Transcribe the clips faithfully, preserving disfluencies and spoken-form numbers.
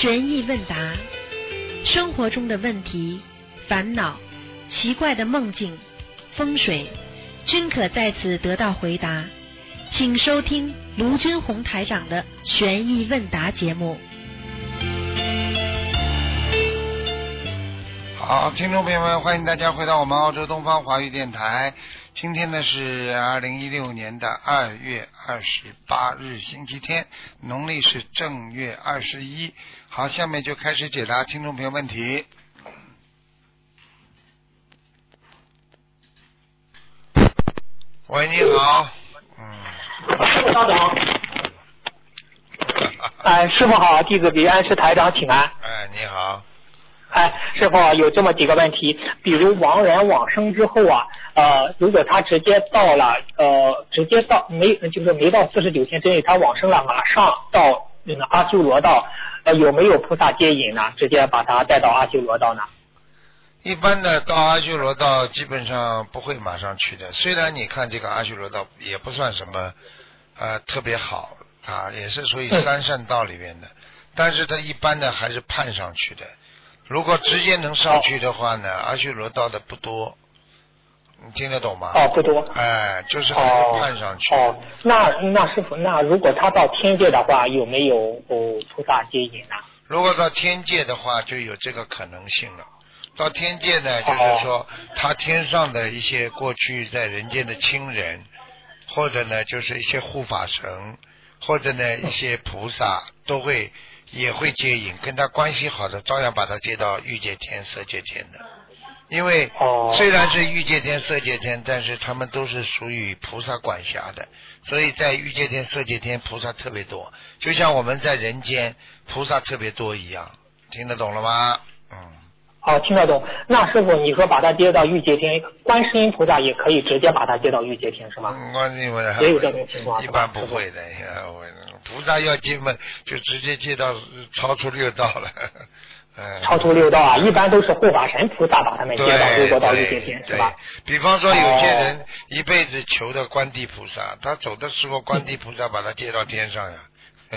悬疑问答，生活中的问题、烦恼、奇怪的梦境、风水，均可在此得到回答。请收听卢军红台长的悬疑问答节目。 好，听众朋友们，欢迎大家回到我们澳洲东方华语电台。今天呢是二零一六年的二月二十八日，星期天，农历是正月二十一。好，下面就开始解答听众朋友问题。喂，你好。嗯。 师傅稍等。哎，师傅好，弟子给安师台长请安。 哎，你好。 哎，师傅有这么几个问题，比如亡人往生之后啊，呃，如果他直接到了，呃，直接到没就是没到四十九天之内，他往生了，马上到那个阿修罗道，呃，有没有菩萨接引呢？直接把他带到阿修罗道呢？ 一般的到阿修罗道基本上不会马上去的，虽然你看这个阿修罗道也不算什么呃特别好啊，也是属于三善道里面的，嗯、但是它一般的还是判上去的。如果直接能上去的话呢，阿修罗道的不多，你听得懂吗？ 哦，不多。 哎，就是还是判上去。 哦，哦那那师傅，那如果他到天界的话，有没有哦菩萨接引呢？ 如果到天界的话，就有这个可能性了。到天界呢，就是说他天上的一些过去在人间的亲人，或者呢就是一些护法神，或者呢一些菩萨都会。也会接引，跟他关系好的照样把他接到欲界天、色界天的。因为虽然是欲界天、色界天，但是他们都是属于菩萨管辖的，所以在欲界天、色界天菩萨特别多，就像我们在人间菩萨特别多一样。听得懂了吗？嗯。 哦，听得懂。那师傅，你说把他接到欲界天，观世音菩萨也可以直接把他接到欲界天是吗？ 嗯，观世音菩萨也有这种情况。 一般不会的，菩萨要接嘛，就直接接到超出六道了。嗯、 超出六道啊，一般都是护法神菩萨把他们接到六道到欲界天，是吧？ 比方说有些人一辈子求的观地菩萨，哦、他走的时候观地菩萨把他接到天上呀。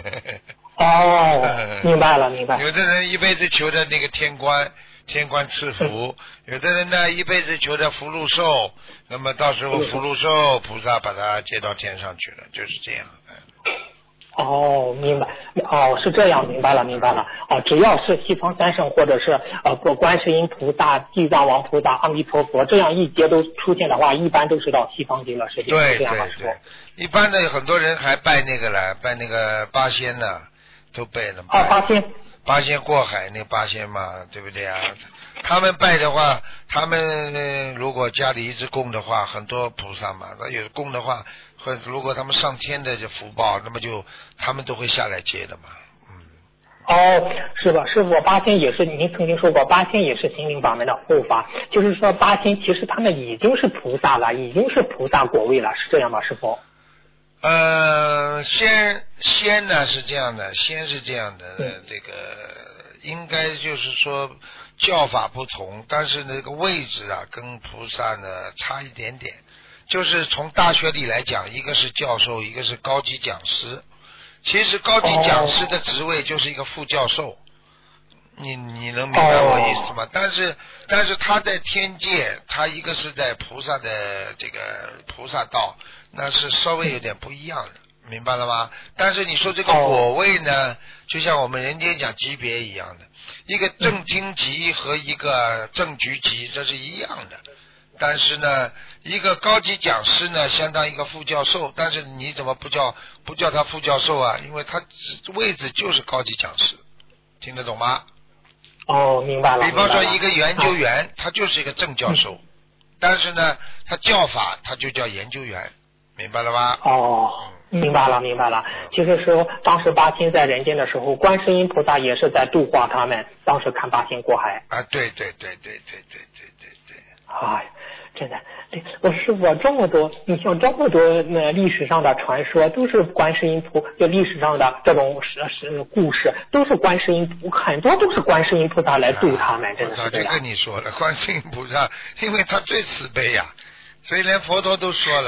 哦，明白了，明白了。 有的人一辈子求的那个天官。天官赐福，有的人呢一辈子求的福禄寿，那么到时候福禄寿菩萨把他接到天上去了，就是这样。 哦，明白，哦，是这样，明白了，明白了。哦，只要是西方三圣或者是呃不观世音菩萨、地藏王菩萨、阿弥陀佛这样一节都出现的话，一般都是到西方极乐世界。 对这样对对，一般的很多人还拜那个了，拜那个八仙呢，都拜了。 啊，八仙。 八仙过海那八仙嘛，对不对啊？他们拜的话，他们如果家里一直供的话，很多菩萨嘛，那有供的话，或如果他们上天的这福报，那么就他们都会下来接的嘛。嗯。 哦，是吧？师傅，八仙也是您曾经说过，八仙也是心灵法门的护法，就是说八仙其实他们已经是菩萨了，已经是菩萨果位了，是这样吗，师傅？ 呃，仙仙呢是这样的，仙是这样的，嗯、这个应该就是说教法不同，但是那个位置啊跟菩萨呢差一点点。就是从大学里来讲，一个是教授，一个是高级讲师。其实高级讲师的职位就是一个副教授，哦、你你能明白我意思吗？哦、但是但是他在天界，他一个是在菩萨的这个菩萨道。那是稍微有点不一样的，明白了吗？但是你说这个果位呢，就像我们人间讲级别一样的，一个正厅级和一个正局级，这是一样的。但是呢，一个高级讲师呢，相当于一个副教授，但是你怎么不叫不叫他副教授啊？因为他位置就是高级讲师，听得懂吗？ 哦，明白了。 比方说一个研究员，啊、他就是一个正教授，嗯、但是呢，他教法他就叫研究员。明白了吧？ 哦，明白了，明白了。其实说当时八仙在人间的时候，观世音菩萨也是在度化他们，当时看八仙过海。 啊，对对对对对对对对对。 哎，真的，我师傅这么多，你像这么多呃历史上的传说，都是观世音菩，就历史上的这种是是故事，都是观世音菩，很多都是观世音菩萨来度他们， 啊、 真的是这样。 我早就跟你说了，观世音菩萨，因为他最慈悲呀、啊。所以连佛陀都说了，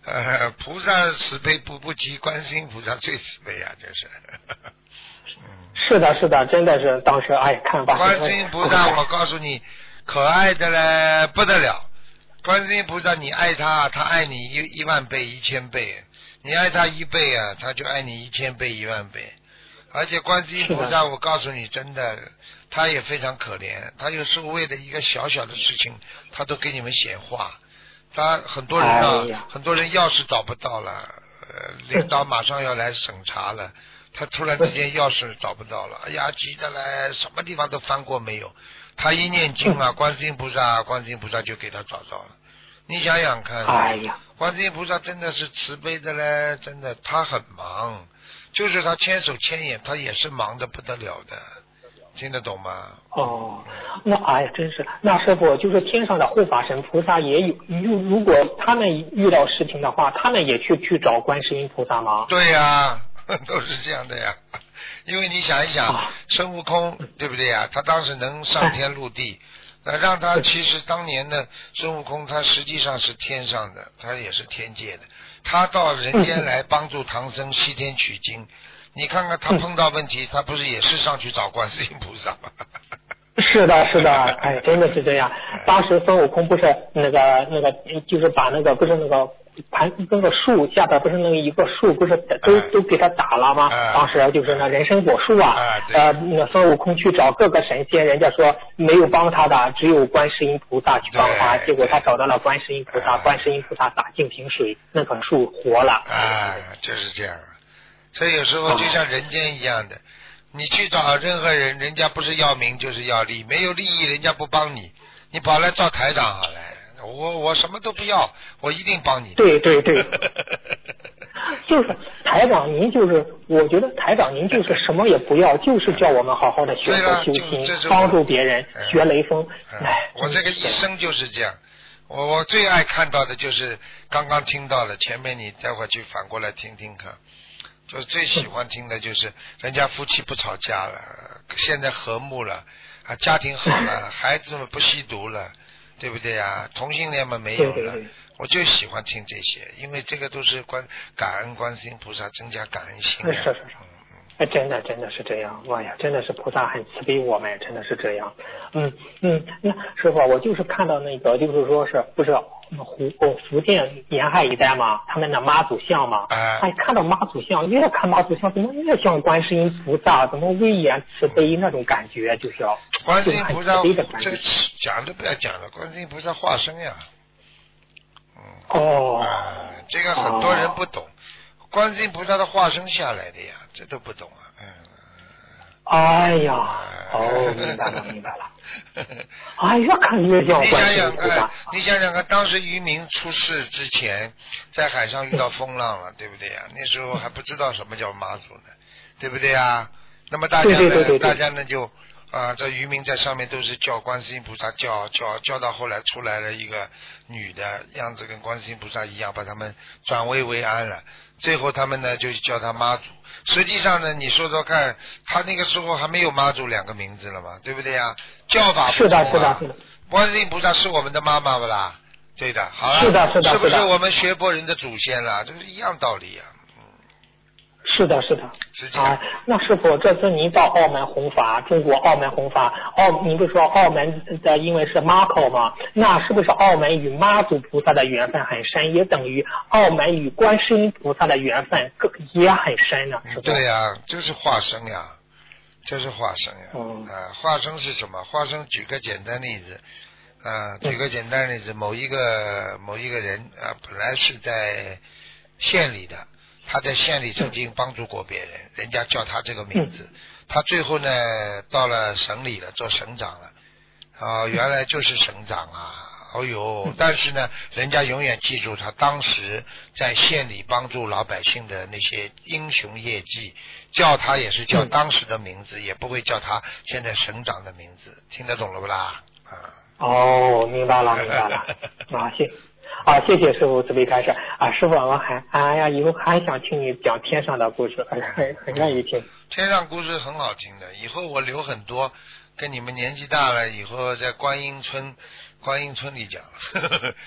呃，菩萨慈悲不不及观世音菩萨最慈悲啊，就是。 是的，是的，真的是当时哎看法。 观世音菩萨，我告诉你，可爱的嘞不得了。观世音菩萨，你爱他，他爱你一一万倍、一千倍；你爱他一倍啊，他就爱你一千倍、一万倍。而且观世音菩萨，我告诉你，真的，他也非常可怜。他有时候为了一个小小的事情，他都给你们显化。他很多人啊， 哎、 很多人钥匙找不到了，呃，领导马上要来审查了。他突然之间钥匙找不到了，哎呀，急得来，什么地方都翻过没有。他一念经啊，观世音菩萨，观世音菩萨就给他找到了。你想想看， 哎呀， 观世音菩萨真的是慈悲的嘞，真的，他很忙，就是他千手千眼，他也是忙得不得了的，听得懂吗？ 哦，那哎呀，真是，那师傅就是天上的护法神菩萨也有，如如果他们遇到事情的话，他们也去去找观世音菩萨吗？ 对呀、啊。都是这样的呀，因为你想一想， 啊、 孙悟空对不对呀？他当时能上天入地，那让他其实当年的孙悟空，他实际上是天上的，他也是天界的，他到人间来帮助唐僧西天取经。你看看他碰到问题，他不是也是上去找观世音菩萨吗？ 是的，是的，哎，真的是这样。当时孙悟空不是那个那个，就是把那个不是那个。盘那个树下边不是那个一个树不是都都给他打了吗？ 啊、 当时就是那人参果树啊， 啊呃，那孙悟空去找各个神仙，人家说没有帮他的，只有观世音菩萨去帮他，结果他找到了观世音菩萨，观世音菩萨打净瓶水，那棵树活了。 啊，就是这样。所以有时候就像人间一样的，你去找任何人，人家不是要名就是要利，没有利益人家不帮你，你跑来找台长好了。我我什么都不要，我一定帮你。 对对对，就是台长您就是，我觉得台长您就是什么也不要，就是叫我们好好的学佛修心，帮助别人， 嗯、 学雷锋。 嗯、我这个一生就是这样，我我最爱看到的就是刚刚听到的，前面你待会儿去反过来听听看，就是最喜欢听的就是人家夫妻不吵架了，现在和睦了啊，家庭好了，孩子们不吸毒了。对不对呀？同性恋嘛没有了， 对对对， 我就喜欢听这些，因为这个都是观感恩观世音菩萨，增加感恩心、啊。 是是是，哎，真的真的是这样，哇呀，真的是菩萨很慈悲我们，真的是这样。嗯嗯，那师傅，我就是看到那个，就是说是不是湖哦福建沿海一带嘛，他们的妈祖像嘛， 哎， 哎，看到妈祖像，越看妈祖像，怎么越像观世音菩萨，怎么威严慈悲那种感觉，就是要观世音菩萨， 这这讲都不要讲了，观世音菩萨化身呀。 嗯、哦、 啊，这个很多人不懂。哦，观世音菩萨的化身下来的呀，这都不懂啊。嗯。 哎呀，哦，明白了，明白了。哎，越看越像观世音菩萨。 你想想看，当时渔民出事之前，在海上遇到风浪了，对不对呀？那时候还不知道什么叫妈祖呢，对不对呀？那么大家呢， 对对对对对大家呢就啊，这渔民在上面都是叫观世音菩萨，叫叫叫到后来出来了一个女的样子，跟观世音菩萨一样，把他们转危为安了。最后他们呢就叫他妈祖。实际上呢，你说说看，他那个时候还没有妈祖两个名字了嘛，对不对呀？叫法不同啊。 是的，是的，是的。 观世音菩萨是我们的妈妈不啦？对的，好了。 是的，是的， 是不是我们学佛人的祖先啦？这是一样道理啊。 是的，是的。 是这样。 啊，那师傅，这次您到澳门弘法，中国澳门弘法，澳，您不是说澳门的因为是妈口嘛？那是不是澳门与妈祖菩萨的缘分很深，也等于澳门与观世音菩萨的缘分更也很深呢？是吧？ 对呀、啊，就是化身呀，就是化身呀。 嗯。 啊，化身是什么？化身举个简单例子，啊，举个简单例子，某一个某一个人啊，本来是在县里的。他在县里曾经帮助过别人，嗯、人家叫他这个名字。嗯、他最后呢，到了省里了，做省长了。啊，原来就是省长啊！哦呦，但是呢，人家永远记住他当时在县里帮助老百姓的那些英雄业绩，叫他也是叫当时的名字，嗯、也不会叫他现在省长的名字。听得懂了不啦？啊。 哦，明白了，明白了。啊，谢。啊，谢谢师傅慈悲开示啊！师傅，我还哎呀，以后还想听你讲天上的故事，很很很愿意听。 天上故事很好听的，以后我留很多，跟你们年纪大了以后在观音村，观音村里讲。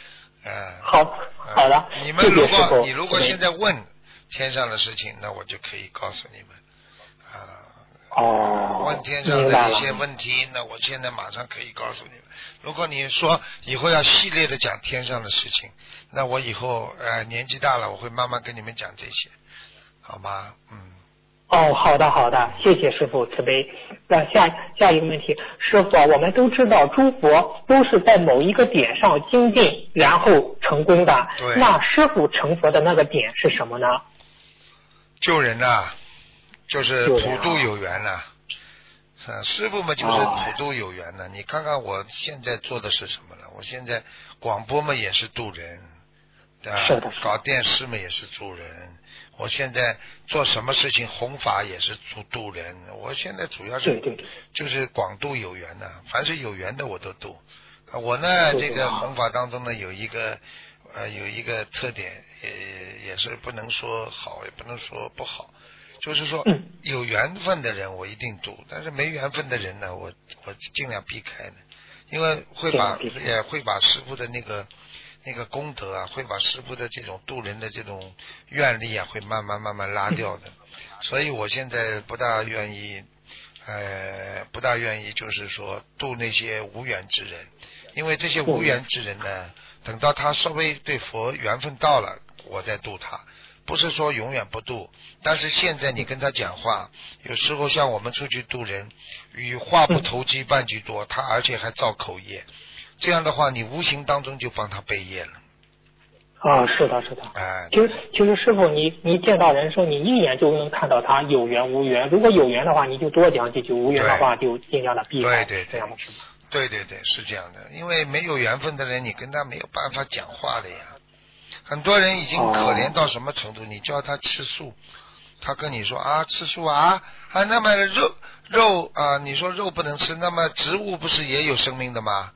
嗯， 好，好的。 你们如果谢谢师父你如果现在问天上的事情，那我就可以告诉你们啊。 哦， 问天上的一些问题，那我现在马上可以告诉你们。如果你说以后要系列的讲天上的事情，那我以后呃年纪大了，我会慢慢跟你们讲这些，好吗？嗯。 哦，好的好的，谢谢师父慈悲。那下下一个问题，师父，我们都知道诸佛都是在某一个点上精进，然后成功的。 对。 那师父成佛的那个点是什么呢？ 救人呐、啊，就是普度有缘呐、啊。啊，师父嘛就是普度有缘呐、啊。你看看我现在做的是什么了？我现在广播嘛也是度人，对吧？ 是的。 搞电视嘛也是助人。我现在做什么事情弘法也是度度人。我现在主要是对对对， 就是广度有缘呐、啊，凡是有缘的我都度。我呢，这个弘法当中呢有一个呃有一个特点，也也是不能说好，也不能说不好。就是说有缘分的人我一定度，但是没缘分的人呢，我我尽量避开呢，因为会把也会把师父的那个那个功德啊，会把师父的这种度人的这种愿力啊，会慢慢慢慢拉掉的。所以我现在不大愿意，呃，不大愿意就是说度那些无缘之人，因为这些无缘之人呢，等到他稍微对佛缘分到了，我再度他。不是说永远不度，但是现在你跟他讲话，有时候像我们出去度人，与话不投机半句多，他而且还造口业，这样的话你无形当中就帮他背业了。 啊，是的，是的。 哎， 其实其实师傅，你你见到人生，你一眼就能看到他有缘无缘。如果有缘的话，你就多讲几句；无缘的话，就尽量的避开。 对对对， 这样的是吗？ 对对对，是这样的。因为没有缘分的人，你跟他没有办法讲话的呀。很多人已经可怜到什么程度？你叫他吃素，他跟你说啊，吃素啊啊，那么肉肉啊，你说肉不能吃，那么植物不是也有生命的吗？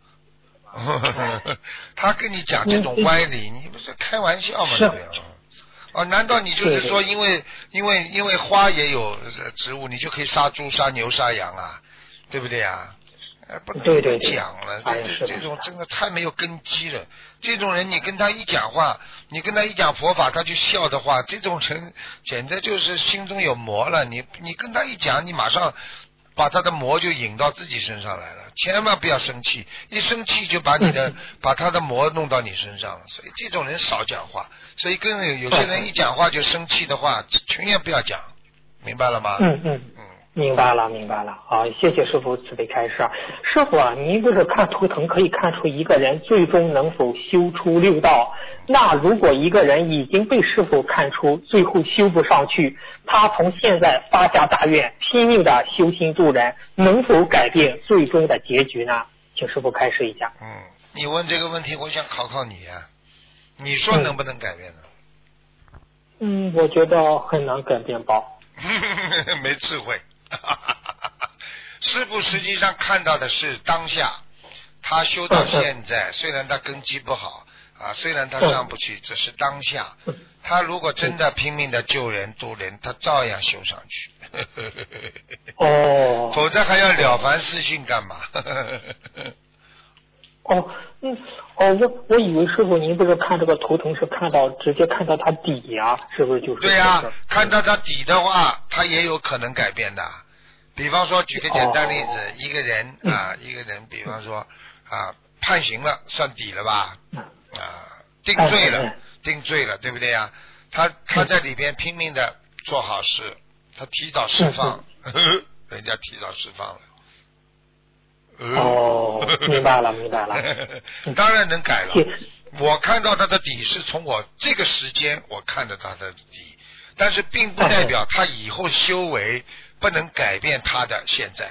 他跟你讲这种歪理，你不是开玩笑吗？这样哦，难道你就是说，因为因为因为花也有植物，你就可以杀猪、杀牛、杀羊啊，对不对啊？不能讲了，这这这种真的太没有根基了。这种人，你跟他一讲话，你跟他一讲佛法，他就笑的话，这种人简直就是心中有魔了。你你跟他一讲，你马上把他的魔就引到自己身上来了。千万不要生气，一生气就把你的把他的魔弄到你身上了。所以这种人少讲话。所以跟有些人一讲话就生气的话，全也不要讲，明白了吗？ 嗯嗯嗯。明白了，明白了。好，谢谢师父慈悲开示。师父啊，您不是看图腾可以看出一个人最终能否修出六道？那如果一个人已经被师父看出最后修不上去，他从现在发下大愿，拼命的修心度人，能否改变最终的结局呢？请师父开示一下。 嗯，你问这个问题，我想考考你啊，你说能不能改变呢？ 嗯，我觉得很难改变吧。 没智慧。师父实际上看到的是当下，他修到现在，虽然他根基不好啊，虽然他上不去，只是当下。他如果真的拼命的救人度人，他照样修上去。 哦。 否则还要了凡四训干嘛？ 哦，嗯，哦，我我以为师傅您不是看这个图腾是看到直接看到它底呀、啊，是不是就是？ 对呀、啊，看到它底的话，它也有可能改变的。比方说，举个简单例子，哦、一个人啊，一个人，比方说啊，判刑了，算底了吧？啊，定罪了，哎、定罪了，对不对呀、啊？他他在里边拼命的做好事，他提早释放，呵呵人家提早释放了。 哦，明白了，明白了。 当然能改了。我看到他的底是从我这个时间我看到他的底，但是并不代表他以后修为不能改变他的现在。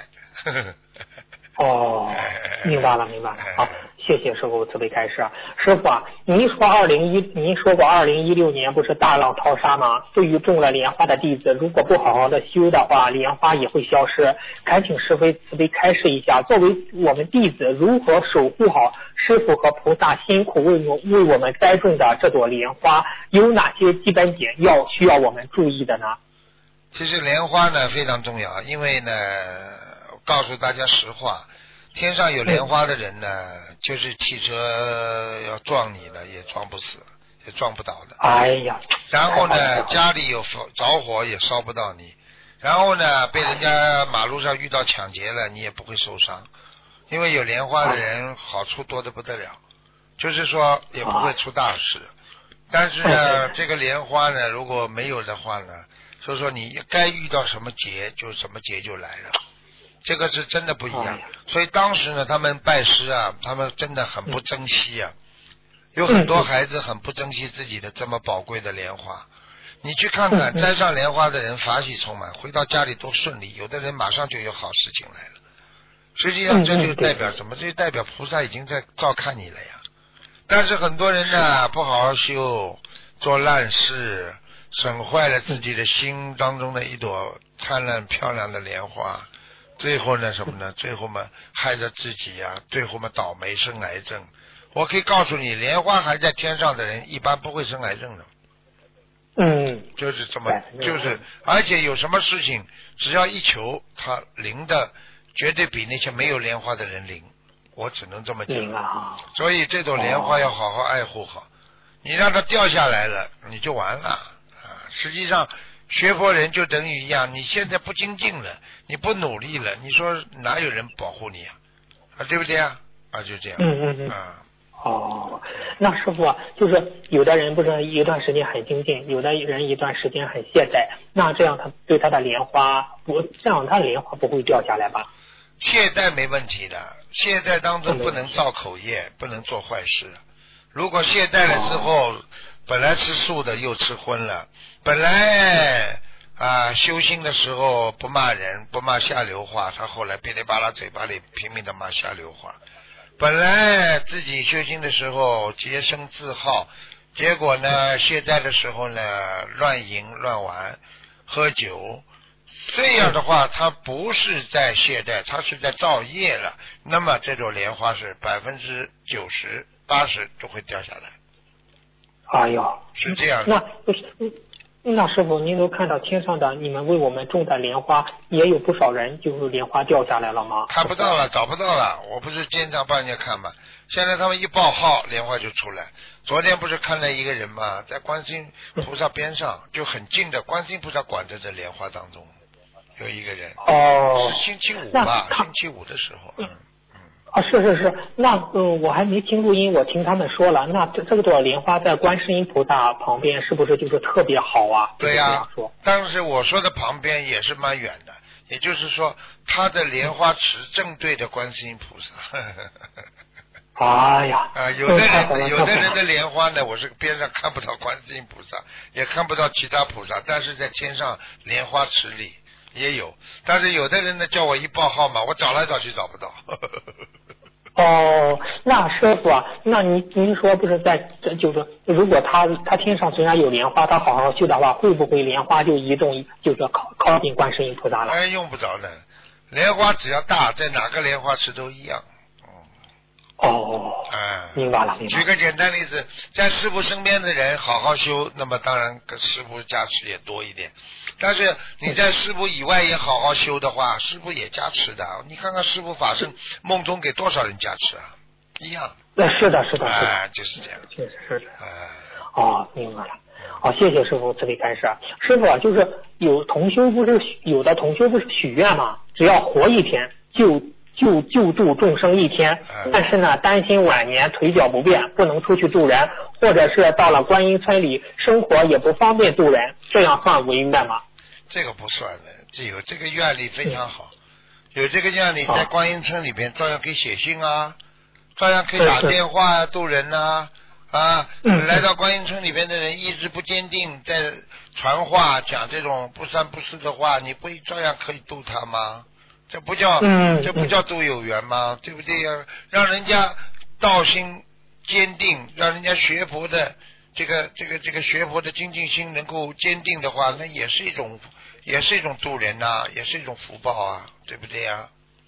哦，明白了，明白了。好，谢谢师傅慈悲开示。师傅啊，您说二零一，您说过二零一六年不是大浪淘沙吗？对于种了莲花的弟子，如果不好好的修的话，莲花也会消失。恳请师父慈悲开示一下，作为我们弟子，如何守护好师父和菩萨辛苦为我为我们栽种的这朵莲花，有哪些基本点要需要我们注意的呢？ 其实莲花呢非常重要，因为呢。告诉大家实话， 天上有莲花的人呢，就是汽车要撞你了，也撞不死，也撞不倒的。 哎呀， 然后呢，家里有着火也烧不到你。然后呢，被人家马路上遇到抢劫了，你也不会受伤，因为有莲花的人好处多得不得了，就是说也不会出大事。但是呢，这个莲花呢，如果没有的话呢，所以说你该遇到什么劫，就什么劫就来了。这个是真的不一样。所以当时呢，他们拜师啊，他们真的很不珍惜啊，有很多孩子很不珍惜自己的这么宝贵的莲花。你去看看摘上莲花的人法喜充满，回到家里都顺利，有的人马上就有好事情来了。实际上这就代表什么？这就代表菩萨已经在照看你了呀。但是很多人呢，不好好修，做烂事，损坏了自己的心当中的一朵灿烂漂亮的莲花，最后呢什么呢？最后嘛害着自己呀、啊，最后嘛倒霉生癌症。我可以告诉你，莲花还在天上的人一般不会生癌症的。 嗯， 就是这么，就是而且有什么事情，只要一求，它灵的绝对比那些没有莲花的人灵。我只能这么讲。 啊、 所以这朵莲花要好好爱护好，你让它掉下来了，你就完了啊！实际上学佛人就等于一样，你现在不精进了，你不努力了，你说哪有人保护你啊？啊，对不对啊？啊，就这样。 嗯嗯嗯。 啊。 哦，那师傅啊，就是有的人不是一段时间很精进，有的人一段时间很懈怠，那这样他对他的莲花不，这样他的莲花不会掉下来吧？ 懈怠没问题的，懈怠当中不能造口业，不能做坏事。如果懈怠了之后，哦、本来吃素的又吃荤了，本来啊修心的时候不骂人，不骂下流话，他后来噼里啪啦嘴巴里拼命的骂下流话。本来自己修心的时候洁身自好，结果呢懈怠的时候呢乱淫乱玩喝酒，这样的话他不是在懈怠，他是在造业了，那么这朵莲花是百分之九十八十就会掉下来。 哎呦， 是这样的。 那不是那师傅，您都看到天上的你们为我们种的莲花，也有不少人就是莲花掉下来了吗？ 看不到了，找不到了。我不是经常帮人家看吗？现在他们一报号，莲花就出来。昨天不是看了一个人吗？在观世音菩萨边上，就很近的观世音菩萨管着这莲花当中，有一个人。 哦。 是星期五吧？星期五的时候。嗯。 啊，是是是，那嗯，我还没听录音，我听他们说了，那这这个朵莲花在观世音菩萨旁边，是不是就是特别好啊？ 对呀、啊，当时我说的旁边也是蛮远的，也就是说，它的莲花池正对着观世音菩萨。 哎呀！ 啊，有的人有的人的莲花呢，我是边上看不到观世音菩萨，也看不到其他菩萨，但是在天上莲花池里也有，但是有的人呢叫我一报号码，我找来找去找不到。 哦，那师傅啊，那您您说不是在，就是如果他他天上虽然有莲花，他好好修的话，会不会莲花就移动，就是靠靠近观世音菩萨了？ 哎，用不着的，莲花只要大，在哪个莲花池都一样。 哦， 哎， 明白了，明白了。 举个简单例子，在师父身边的人好好修，那么当然跟师父加持也多一点。但是你在师父以外也好好修的话，师父也加持的。你看看师父法身梦中给多少人加持啊？一样。 那是的，是的，是的， 哎，就是这样。 确实是的。 哎， 哦，明白了。好，谢谢师傅慈悲开示。师傅啊，就是有同修不是有的同修不是许愿嘛，只要活一天就就救助众生一天，但是呢担心晚年腿脚不便不能出去度人，或者是到了观音村里生活也不方便度人，这样算违愿吗？ 这个不算的，只有这个愿力非常好，有这个愿力在观音村里边照样可以写信啊，照样可以打电话啊度人啊。啊，来到观音村里边的人意志不坚定，在传话讲这种不三不四的话，你不照样可以度他吗？这不叫、嗯、这不叫度有缘吗？对不对呀？让人家道心坚定，让人家学佛的这个这个这个学佛的精进心能够坚定的话，那也是一种也是一种度人呐、啊，也是一种福报啊，对不对呀？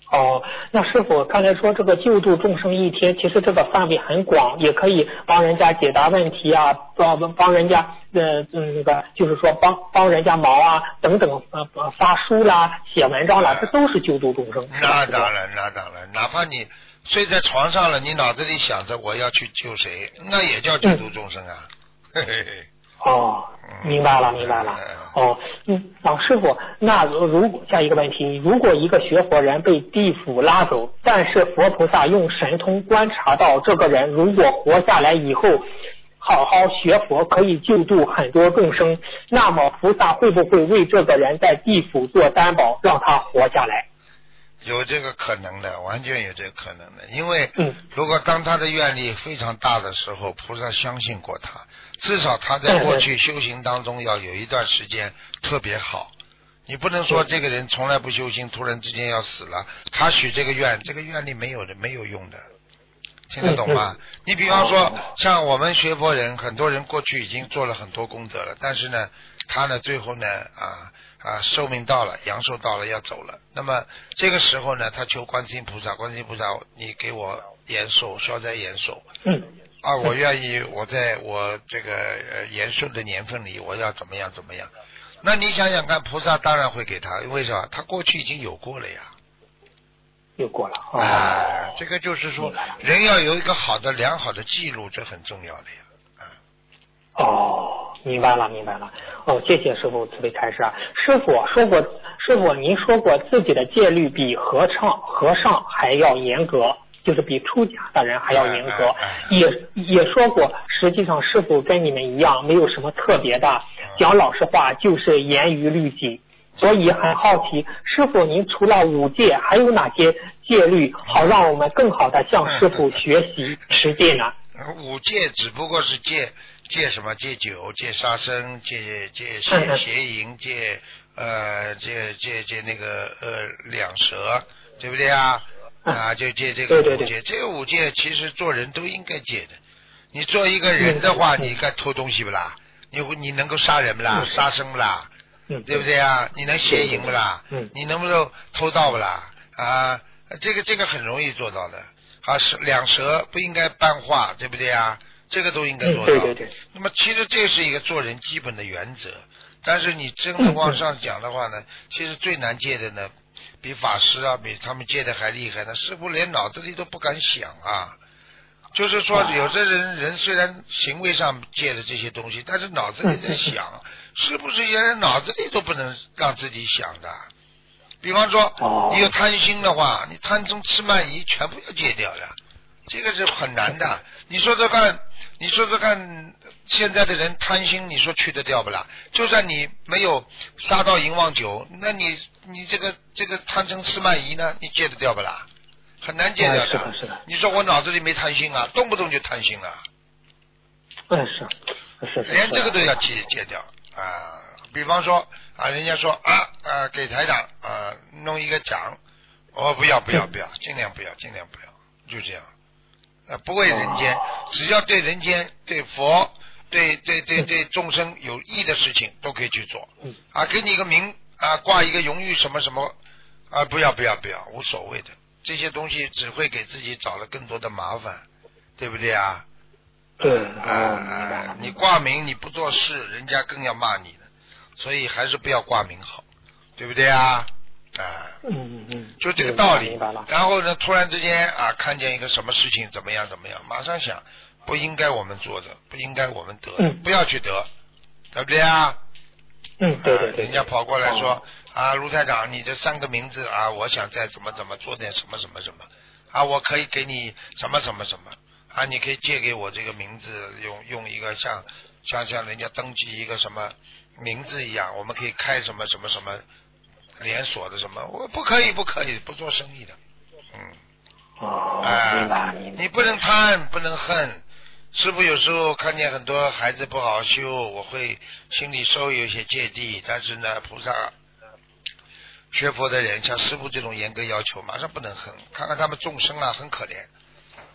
哦，那师傅刚才说这个救度众生一天，其实这个范围很广，也可以帮人家解答问题啊，帮帮人家呃嗯那个就是说帮帮人家忙啊等等呃呃发书啦、写文章啦，这都是救度众生。 那当然，那当然，哪怕你睡在床上了，你脑子里想着我要去救谁，那也叫救度众生啊。嘿嘿嘿。 哦，明白了，明白了。哦，嗯，老师傅，那如果下一个问题，如果一个学佛人被地府拉走，但是佛菩萨用神通观察到这个人如果活下来以后，好好学佛可以救度很多众生，那么菩萨会不会为这个人在地府做担保，让他活下来？ 有这个可能的，完全有这个可能的，因为如果当他的愿力非常大的时候，菩萨相信过他，至少他在过去修行当中要有一段时间特别好。你不能说这个人从来不修行，突然之间要死了，他许这个愿，这个愿力没有的，没有用的，听得懂吗？你比方说像我们学佛人，很多人过去已经做了很多功德了，但是呢他呢最后呢啊啊寿命到了，阳寿到了要走了，那么这个时候呢他求观世音菩萨，观世音菩萨你给我延寿，消灾延寿， 嗯啊我愿意我在我这个呃延寿的年份里我要怎么样怎么样，那你想想看，菩萨当然会给他，为什么？他过去已经有过了呀， 有过了。哦、 啊这个就是说人要有一个好的良好的记录，这很重要的呀。 哦，明白了，明白了。哦，谢谢师傅慈悲开示啊。师傅说过，师傅您说过自己的戒律比和尚和尚还要严格，就是比出家的人还要严格。也也说过，实际上师傅跟你们一样，没有什么特别的，讲老实话就是严于律己。所以很好奇，师傅您除了五戒，还有哪些戒律好让我们更好的向师傅学习持戒呢？ 五戒只不过是戒戒什么？戒酒、戒杀生、戒戒邪邪淫、戒呃戒戒戒那个呃两舌，对不对啊？啊，就戒这个五戒。这个五戒其实做人都应该戒的。你做一个人的话，你该偷东西不啦？你你能够杀人不啦？杀生不啦？对不对啊？你能邪淫不啦？你能不能偷盗不啦？啊，这个这个很容易做到的。啊，是两舌不应该扮话，对不对啊？这个都应该做到。 嗯、对对对。 那么其实这是一个做人基本的原则。但是你真的往上讲的话呢，嗯、其实最难戒的呢，比法师啊，比他们戒的还厉害呢。师傅连脑子里都不敢想啊。就是说，有的人人虽然行为上戒的这些东西，但是脑子里在想，是不是有人脑子里都不能让自己想的？比方说，你有贪心的话，你贪嗔痴慢疑全部要戒掉的，这个是很难的。你说说看，你说说看，现在的人贪心，你说去得掉不啦？就算你没有杀到淫妄酒，那你你这个这个贪嗔痴慢疑呢，你戒得掉不啦？很难戒掉的。 是的，是的。 你说我脑子里没贪心啊，动不动就贪心了。 嗯，是是是。 连这个都要戒戒掉啊！比方说啊，人家说啊啊，给台长啊弄一个奖，我、哦、不要不要不要，尽量不要尽量不要，就这样。呃，不为人间，只要对人间、对佛、对对对对众生有益的事情，都可以去做。啊，给你一个名啊，挂一个荣誉什么什么啊，不要不要不要，无所谓的。这些东西只会给自己找了更多的麻烦，对不对啊？ 对啊啊！你挂名你不做事，人家更要骂你的，所以还是不要挂名好，对不对啊？啊， 嗯嗯， 就这个道理。然后呢，突然之间啊，看见一个什么事情怎么样怎么样，马上想不应该我们做的，不应该我们得， 嗯、 不要去得，对不对啊？ 嗯，对对对。 人家跑过来说、哦、啊，卢台长，你这三个名字啊，我想再怎么怎么做点什么什么什么啊，我可以给你什么什么什么啊，你可以借给我这个名字，用用一个像像像人家登记一个什么名字一样，我们可以开什么什么什么连锁的什么，我不可以不可以不做生意的，嗯， 哦， 啊、 明白明白， 你不能贪不能恨。师父有时候看见很多孩子不好好修，我会心里稍微有些芥蒂，但是呢，菩萨学佛的人像师父这种严格要求，马上不能恨。看看他们众生啊，很可怜。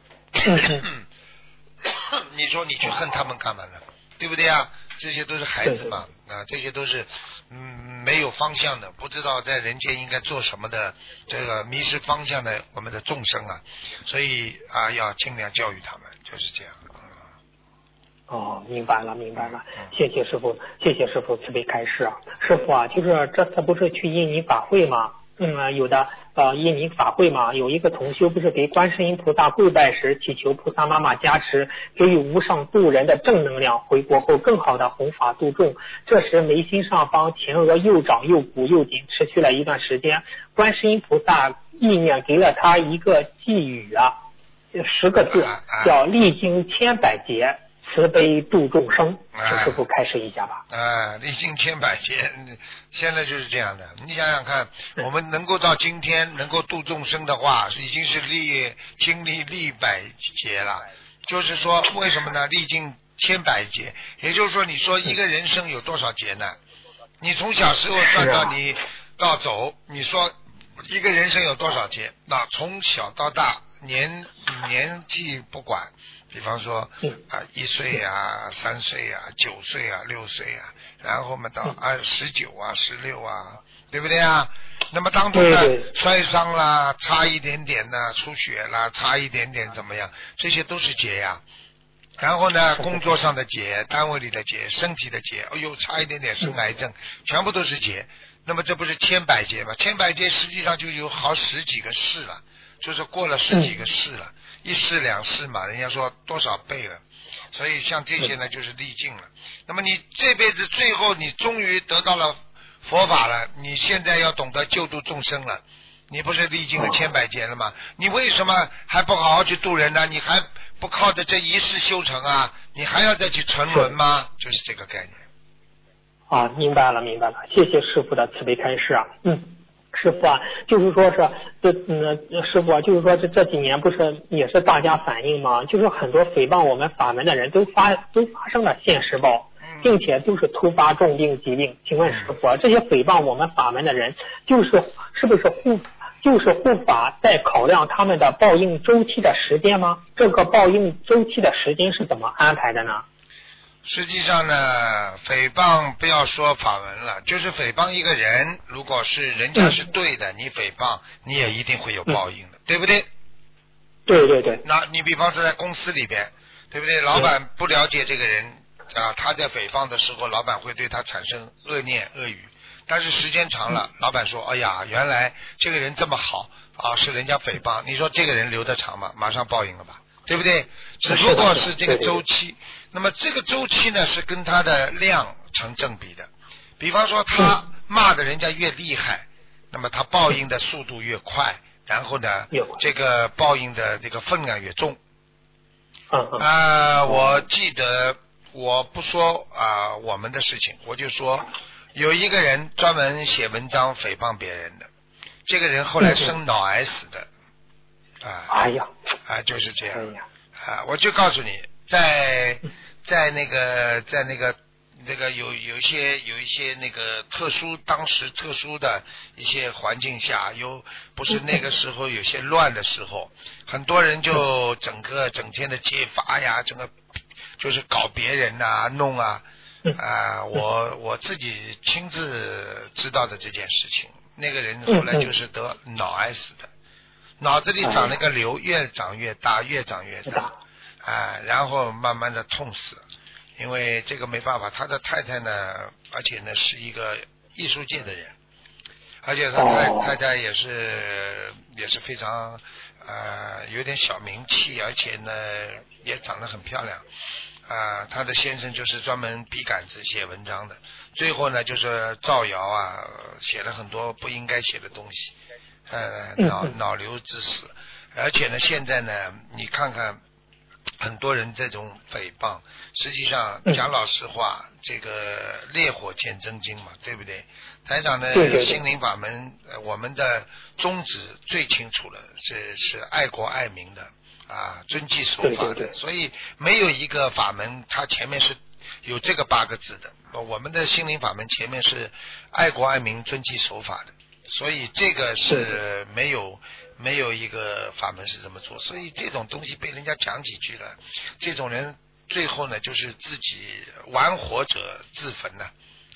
你说你去恨他们干嘛呢？对不对啊？这些都是孩子嘛， 啊，这些都是嗯没有方向的，不知道在人间应该做什么的，这个迷失方向的我们的众生啊，所以啊要尽量教育他们，就是这样。 哦，明白了，明白了，谢谢师傅，谢谢师傅慈悲开示啊，师傅啊，就是这次不是去印尼法会吗？嗯，有的呃印尼法会嘛，有一个同修不是给观世音菩萨跪拜时，祈求菩萨妈妈加持，给予无上度人的正能量，回国后更好的弘法度众。这时眉心上方前额又长又鼓又紧，持续了一段时间。观世音菩萨意念给了他一个寄语啊，十个字，叫历经千百劫。慈悲度众生，请师傅开示一下吧。 啊，历经千百劫，现在就是这样的。你想想看，我们能够到今天能够度众生的话，已经是历经历历百劫了。就是说，为什么呢？历经千百劫，也就是说，你说一个人生有多少劫呢？你从小时候算到你到走，你说一个人生有多少劫？那从小到大，年年纪不管。比方说啊，一岁啊，三岁啊，九岁啊，六岁啊，然后嘛到二十九啊，十六啊，对不对啊？那么当中呢，摔伤啦，差一点点呢，出血啦，差一点点怎么样？这些都是劫呀。然后呢，工作上的劫，单位里的劫，身体的劫，哎呦，差一点点生癌症，全部都是劫。那么这不是千百劫吗？千百劫实际上就有好十几个世了，就是过了十几个世了。一世两世嘛，人家说多少倍了，所以像这些呢就是历尽了。那么你这辈子最后你终于得到了佛法了，你现在要懂得救度众生了，你不是历经了千百劫了吗？你为什么还不好好去度人呢？你还不靠着这一世修成啊？你还要再去沉沦吗？就是这个概念。 啊，明白了，明白了，谢谢师父的慈悲开示啊。嗯。师傅啊，就是说是这嗯，师傅啊，就是说这这几年不是也是大家反映吗？就是很多诽谤我们法门的人都发都发生了现世报，并且都是突发重病疾病。请问师傅啊，这些诽谤我们法门的人，就是是不是护就是护法在考量他们的报应周期的时间吗？这个报应周期的时间是怎么安排的呢？ 实际上呢，诽谤不要说法文了，就是诽谤一个人，如果是人家是对的，嗯、你诽谤你也一定会有报应的，嗯、对不对？ 对对对。 那你比方说在公司里边，对不对？老板不了解这个人啊，他在诽谤的时候，老板会对他产生恶念恶语，但是时间长了，嗯、老板说，哎呀，原来这个人这么好啊，是人家诽谤，你说这个人留得长吗？马上报应了吧？对不对？只不过是这个周期，那么这个周期呢是跟它的量成正比的。比方说他骂的人家越厉害，那么他报应的速度越快，然后呢，这个报应的这个分量越重。啊、呃，我记得我不说啊、呃、我们的事情，我就说有一个人专门写文章诽谤别人的，这个人后来生脑癌死的。啊， 哎呀， 啊，就是这样，啊，我就告诉你，在在那个在那个那个有有一些有一些那个特殊当时特殊的一些环境下，有不是那个时候有些乱的时候，很多人就整个整天的揭发呀，整个就是搞别人呐、啊，弄啊，啊，我我自己亲自知道的这件事情，那个人后来就是得脑癌死的。脑子里长那个瘤越长越大，越长越大，啊、呃，然后慢慢的痛死，因为这个没办法，他的太太呢，而且呢是一个艺术界的人，而且他太、哦、太太也是也是非常呃有点小名气，而且呢也长得很漂亮，啊、呃，他的先生就是专门笔杆子写文章的，最后呢就是造谣啊，写了很多不应该写的东西。呃，脑脑瘤致死，而且呢，现在呢，你看看很多人这种诽谤，实际上讲老实话，这个烈火见真金嘛，对不对？台长的心灵法门，我们的宗旨最清楚了，是是爱国爱民的啊，遵纪守法的， 对对对， 所以没有一个法门，它前面是有这个八个字的。我们的心灵法门前面是爱国爱民、遵纪守法的。所以这个是没有没有一个法门是这么做，所以这种东西被人家讲几句了，这种人最后呢就是自己玩火者自焚呢，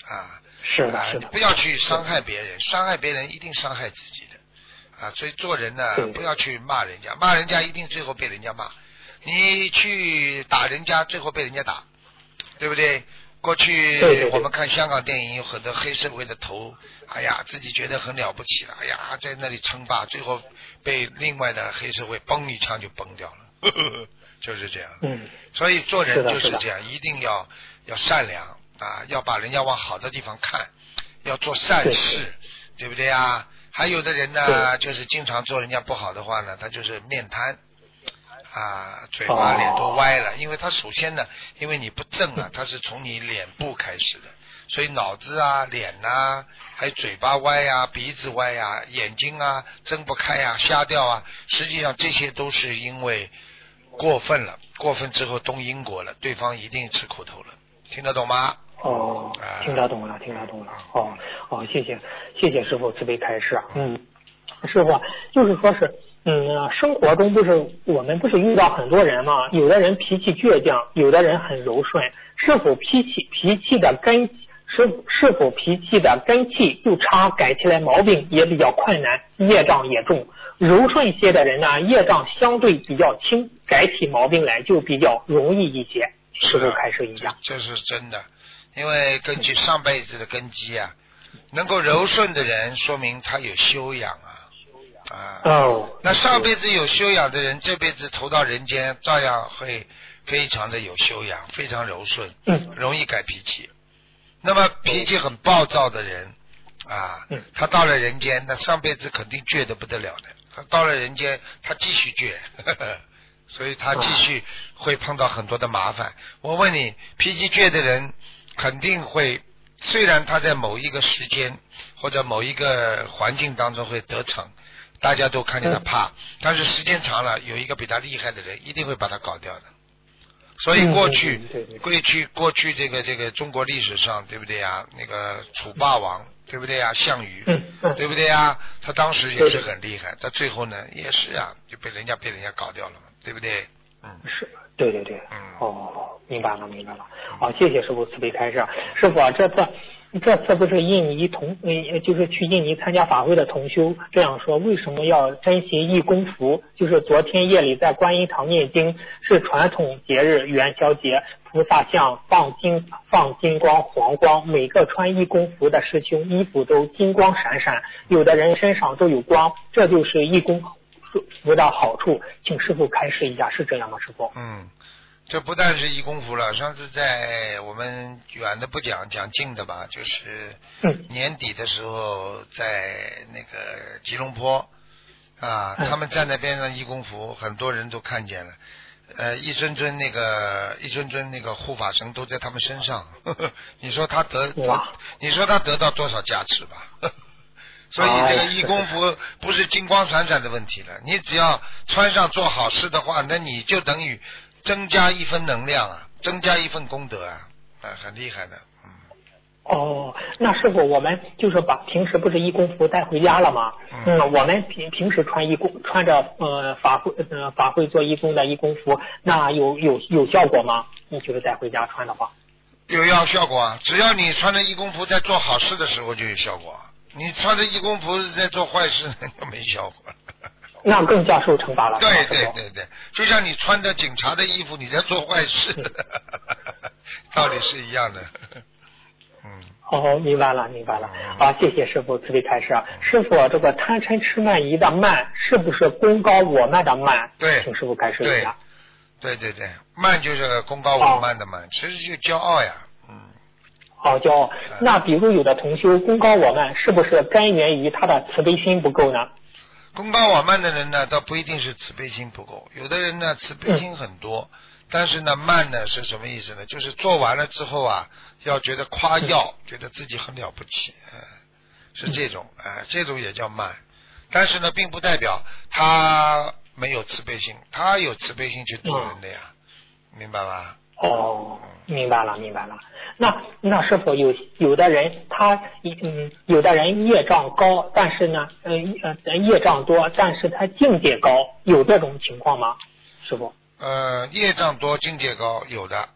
啊。 是的，是的。 不要去伤害别人，伤害别人一定伤害自己的啊。所以做人呢，不要去骂人家，骂人家一定最后被人家骂。你去打人家，最后被人家打，对不对？过去我们看香港电影，有很多黑社会的头，哎呀，自己觉得很了不起了，哎呀，在那里称霸，最后被另外的黑社会嘣一枪就崩掉了，呵呵，就是这样。 嗯， 所以做人就是这样，一定要要善良啊，要把人家往好的地方看，要做善事， 对, 对不对啊？还有的人呢，就是经常做人家不好的话呢，他就是面瘫。啊，嘴巴脸都歪了，因为他首先呢，因为你不正啊，他是从你脸部开始的，所以脑子啊、脸啊，还有嘴巴歪呀、鼻子歪呀、眼睛啊睁不开呀、瞎掉啊，实际上这些都是因为过分了，过分之后动因果了，对方一定吃苦头了，听得懂吗？ 哦，听得懂了，听得懂了。哦哦，谢谢谢谢师傅慈悲开示。嗯，师傅就是说是。嗯，生活中不是我们不是遇到很多人嘛？有的人脾气倔强，有的人很柔顺。是否脾气脾气的根是是否脾气的根气就差，改起来毛病也比较困难，业障也重。柔顺些的人呢，业障相对比较轻，改起毛病来就比较容易一些。是否开始一样？ 这是真的，因为根据上辈子的根基啊，能够柔顺的人，说明他有修养啊。啊， 哦， 那上辈子有修养的人，这辈子投到人间，照样会非常的有修养，非常柔顺， 嗯， 容易改脾气。那么脾气很暴躁的人啊， 嗯， 他到了人间，那上辈子肯定倔得不得了的，他到了人间，他继续倔，呵呵，所以他继续会碰到很多的麻烦。我问你，脾气倔的人肯定会，虽然他在某一个时间或者某一个环境当中会得逞。大家都看见他怕，但是时间长了，有一个比他厉害的人一定会把他搞掉的。所以过去，过去过去这个这个中国历史上，对不对呀？那个楚霸王，对不对呀？项羽，对不对呀？他当时也是很厉害，他最后呢也是啊，就被人家被人家搞掉了嘛，对不对？嗯， 是，对对对， 嗯， 哦，明白了明白了。好，谢谢师傅慈悲开示。师傅啊，这次。这次不是印尼同呃，就是去印尼参加法会的同修这样说，为什么要珍惜义工服？就是昨天夜里在观音堂念经，是传统节日元宵节，菩萨像放金放金光黄光，每个穿义工服的师兄衣服都金光闪闪，有的人身上都有光，这就是义工服的好处。请师父开示一下，是这样吗？师父？ 嗯。这不但是义工服了，上次在我们远的不讲，讲近的吧，就是年底的时候在那个吉隆坡啊，他们站在边上义工服，很多人都看见了，呃，一尊尊那个一尊尊那个护法神都在他们身上，呵呵，你说他得得，你说他得到多少加持吧？呵呵，所以这个义工服不是金光闪闪的问题了，你只要穿上做好事的话，那你就等于增加一分能量啊，增加一份功德啊，啊，很厉害的，嗯。 哦，那师傅，我们就是把平时不是义工服带回家了吗？嗯，嗯我们平平时穿义工穿着呃法会呃法会做义工的义工服，那有有有效果吗？你就是带回家穿的话， 有要效果啊！只要你穿着义工服在做好事的时候就有效果，你穿着义工服在做坏事就没效果了。 那更加受惩罚了。 对对对对，就像你穿着警察的衣服，你在做坏事，道理是一样的。嗯。 哦，明白了，明白了。好，谢谢师傅慈悲开示。师傅，这个贪嗔痴慢疑的慢，是不是功高我慢的慢？ 对， 请师傅开示一下。 对对对，慢就是功高我慢的慢，其实就骄傲呀。嗯。 好，骄傲。那比如有的同修功高我慢，是不是根源于他的慈悲心不够呢？ 功高我慢的人呢，倒不一定是慈悲心不够，有的人呢慈悲心很多，嗯、但是呢慢呢是什么意思呢？就是做完了之后啊，要觉得夸耀，嗯、觉得自己很了不起，嗯、是这种，哎、呃，这种也叫慢。但是呢，并不代表他没有慈悲心，他有慈悲心去度人的呀，嗯、明白吗？ 哦，明白了，明白了。那那是否有有的人他嗯有的人业障高，但是呢呃呃业障多，但是他境界高，有这种情况吗？师傅？ 呃，业障多境界高有的，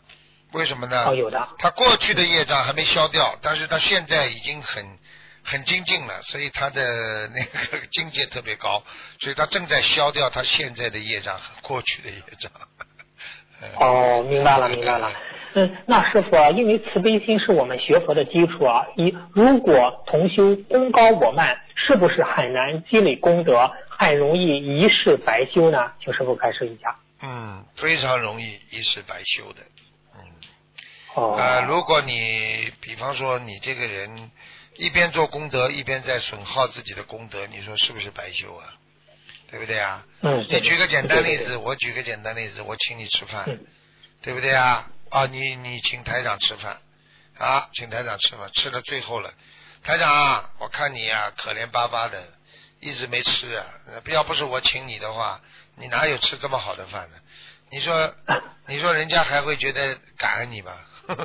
为什么呢？ 哦，有的。 他过去的业障还没消掉，但是他现在已经很很精进了，所以他的那个境界特别高，所以他正在消掉他现在的业障和过去的业障。 哦，明白了，明白了。嗯，那师傅啊，因为慈悲心是我们学佛的基础啊，一如果同修功高我慢，是不是很难积累功德，很容易一世白修呢？请师傅开示一下。 嗯，非常容易一世白修的。嗯。 哦。 呃，如果你比方说你这个人一边做功德，一边在损耗自己的功德，你说是不是白修啊？对不对啊？ 嗯。 你举个简单例子， 对对对， 我举个简单例子，我请你吃饭， 嗯、 对不对啊？啊，你你请台长吃饭，啊，请台长吃饭，吃到最后了，台长啊，我看你呀、啊、可怜巴巴的，一直没吃啊，要不是我请你的话，你哪有吃这么好的饭呢？你说，你说人家还会觉得感恩你吗？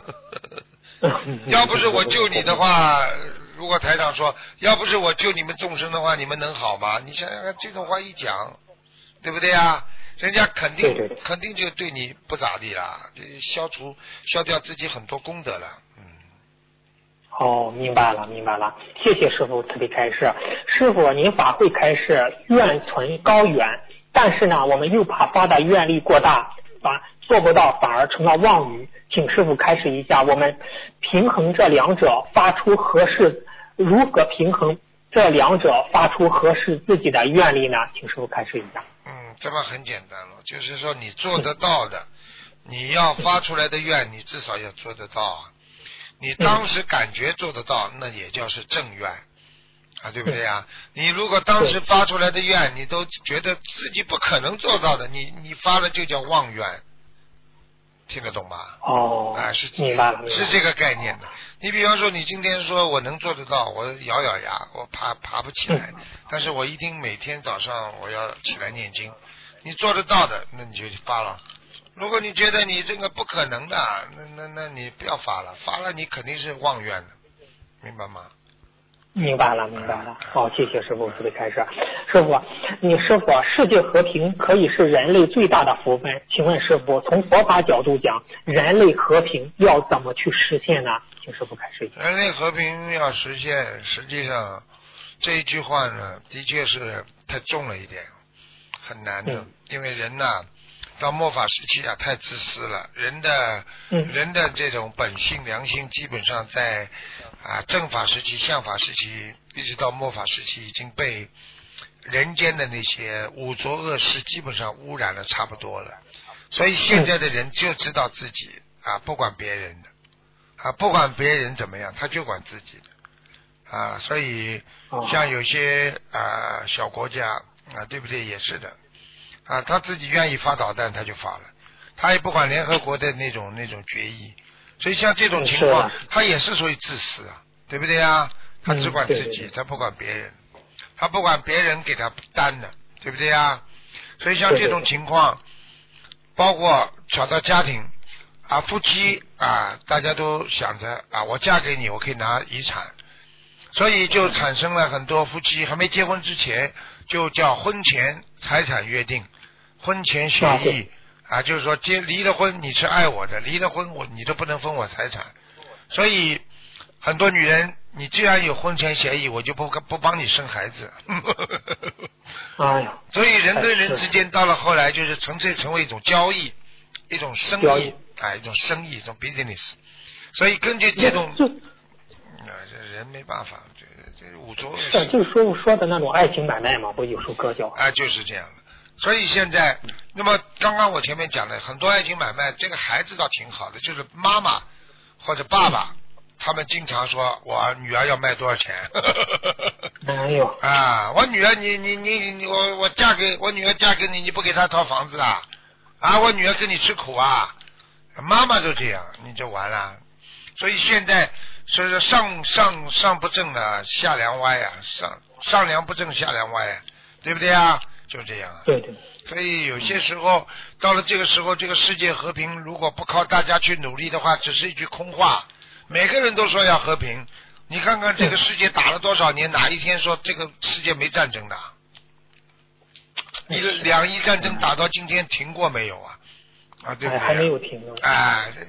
要不是我救你的话，如果台长说，要不是我救你们众生的话，你们能好吗？你想想看，这种话一讲，对不对啊？人家肯定对对对肯定就对你不咋地啦，消除消掉自己很多功德了。嗯。 哦，明白了，明白了，谢谢师傅慈悲开示。师傅，您法会开示，愿存高远，但是呢，我们又怕发的愿力过大，反做不到，反而成了妄语。请师傅开示一下，我们平衡这两者，发出合适，如何平衡这两者，发出合适自己的愿力呢？请师傅开示一下。 嗯，这么很简单了，就是说你做得到的，你要发出来的愿，你至少要做得到啊。你当时感觉做得到，那也叫是正愿啊，对不对啊？你如果当时发出来的愿，你都觉得自己不可能做到的，你你发了就叫妄愿，听得懂吗？ 哦， 啊，是明白了， 是这个概念的。你比方说，你今天说我能做得到，我咬咬牙，我爬爬不起来， 嗯、 但是我一定每天早上我要起来念经。你做得到的，那你就发了。如果你觉得你这个不可能的，那那那你不要发了，发了你肯定是妄愿的，明白吗？ 明白了，明白了。好、哦，谢谢师傅慈悲开示。师傅，你师傅，世界和平可以是人类最大的福分。请问师傅，从佛法角度讲，人类和平要怎么去实现呢？请师傅开示一下。 人类和平要实现，实际上这一句话呢，的确是太重了一点，很难的，嗯、因为人呐。到末法时期啊，太自私了。人的、嗯、人的这种本性良心，基本上在啊正法时期、相法时期，一直到末法时期，已经被人间的那些五浊恶世基本上污染了差不多了。所以现在的人就知道自己啊，不管别人的啊，不管别人怎么样，他就管自己的啊。所以像有些啊小国家啊，对不对？也是的。啊，他自己愿意发导弹，他就发了，他也不管联合国的那种那种决议，所以像这种情况，他也是属于自私啊，对不对啊？他只管自己，嗯、对对对他不管别人，他不管别人给他担的，对不对啊？所以像这种情况，对对包括找到家庭啊，夫妻啊，大家都想着啊，我嫁给你，我可以拿遗产，所以就产生了很多夫妻还没结婚之前就叫婚前财产约定。婚前协议啊，就是说结离了婚你是爱我的，离了婚我你都不能分我财产，所以很多女人，你既然有婚前协议，我就不不帮你生孩子。 哎呀， 所以人跟人之间到了后来就是纯粹成为一种交易，一种生意啊，一种生意，一种 business。所以根据这种，啊，这人没办法，这这五浊恶世。 是，就是说说的那种爱情买卖嘛，不有首歌叫。 啊，就是这样的。所以现在，那么刚刚我前面讲的很多爱情买卖，这个孩子倒挺好的，就是妈妈或者爸爸，他们经常说我女儿要卖多少钱。 哎呦啊，我女儿你你你你我我嫁给我女儿嫁给你，你不给她套房子啊？啊，我女儿跟你吃苦啊？妈妈就这样，你就完了。所以现在所以说上上上不正了，下梁歪呀、啊，上上梁不正下梁歪呀、啊，对不对啊？就这样啊。 对对。 所以有些时候到了这个时候，这个世界和平如果不靠大家去努力的话，只是一句空话。每个人都说要和平，你看看这个世界打了多少年，哪一天说这个世界没战争的？一个两伊战争打到今天停过没有啊？啊，对不对、啊？ 还没有停过。 哎，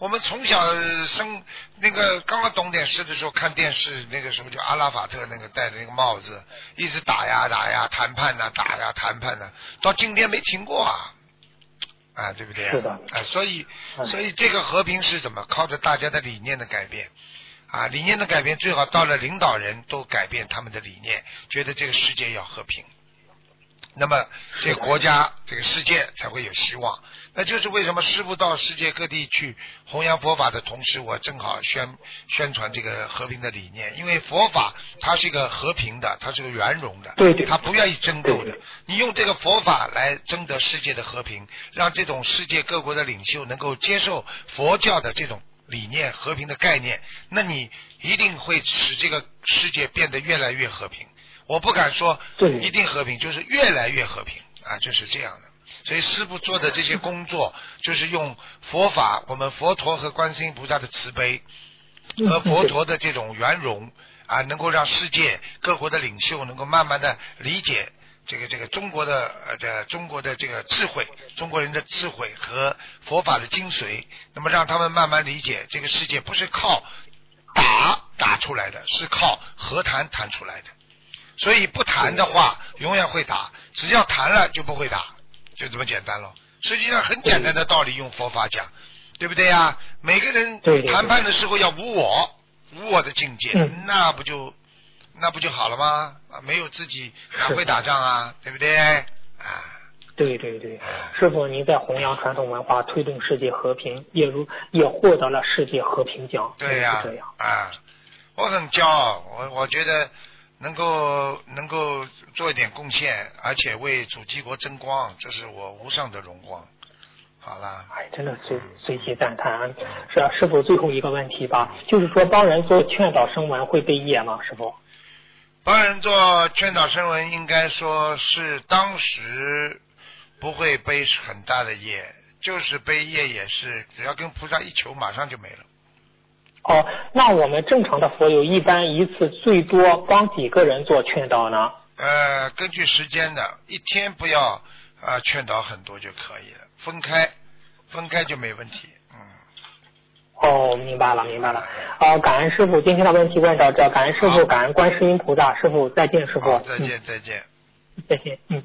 我们从小生那个刚刚懂点事的时候看电视，那个时候就阿拉法特那个戴的那个帽子，一直打呀打呀，谈判呐、啊、打呀谈判呐、啊，到今天没停过啊，啊对不对啊？ 是的。 啊，所以所以这个和平是怎么靠着大家的理念的改变啊？理念的改变最好到了领导人都改变他们的理念，觉得这个世界要和平。那么这个国家这个世界才会有希望。那就是为什么师父到世界各地去弘扬佛法的同时，我正好宣宣传这个和平的理念。因为佛法它是一个和平的，它是个圆融的， 对对， 它不愿意争斗的。你用这个佛法来争得世界的和平，让这种世界各国的领袖能够接受佛教的这种理念、和平的概念，那你一定会使这个世界变得越来越和平。我不敢说一定和平，就是越来越和平啊，就是这样的。所以师父做的这些工作，就是用佛法，我们佛陀和观世音菩萨的慈悲和佛陀的这种圆融啊，能够让世界各国的领袖能够慢慢的理解这个这个中国的呃这中国的这个智慧，中国人的智慧和佛法的精髓，那么让他们慢慢理解这个世界不是靠打打出来的，是靠和谈谈出来的。所以不谈的话永远会打，只要谈了就不会打，就这么简单了。实际上很简单的道理，用佛法讲，对不对呀？每个人谈判的时候要无我，无我的境界，那不就那不就好了吗？啊，没有自己哪会打仗啊，对不对？啊， 对对对，师父您在弘扬传统文化，推动世界和平，也如也获得了世界和平奖。 对呀、啊，啊，我很骄傲，我我觉得。能够能够做一点贡献，而且为主基国争光，这是我无上的荣光。好了， 哎，真的随随即赞叹。是啊，师父最后一个问题吧，就是说帮人做劝导声闻会背业吗？师父？ 帮人做劝导声闻，应该说是当时不会背很大的业，就是背业也是，只要跟菩萨一求，马上就没了。 哦，那我们正常的佛友一般一次最多帮几个人做劝导呢？ 呃，根据时间的，一天不要啊、呃、劝导很多就可以了，分开，分开就没问题。嗯。 哦，明白了，明白了。啊、呃，感恩师父，今天的问题问到这，感恩师父，感恩观世音菩萨，师父再见，师父。 再见，嗯、再见。 再见，嗯。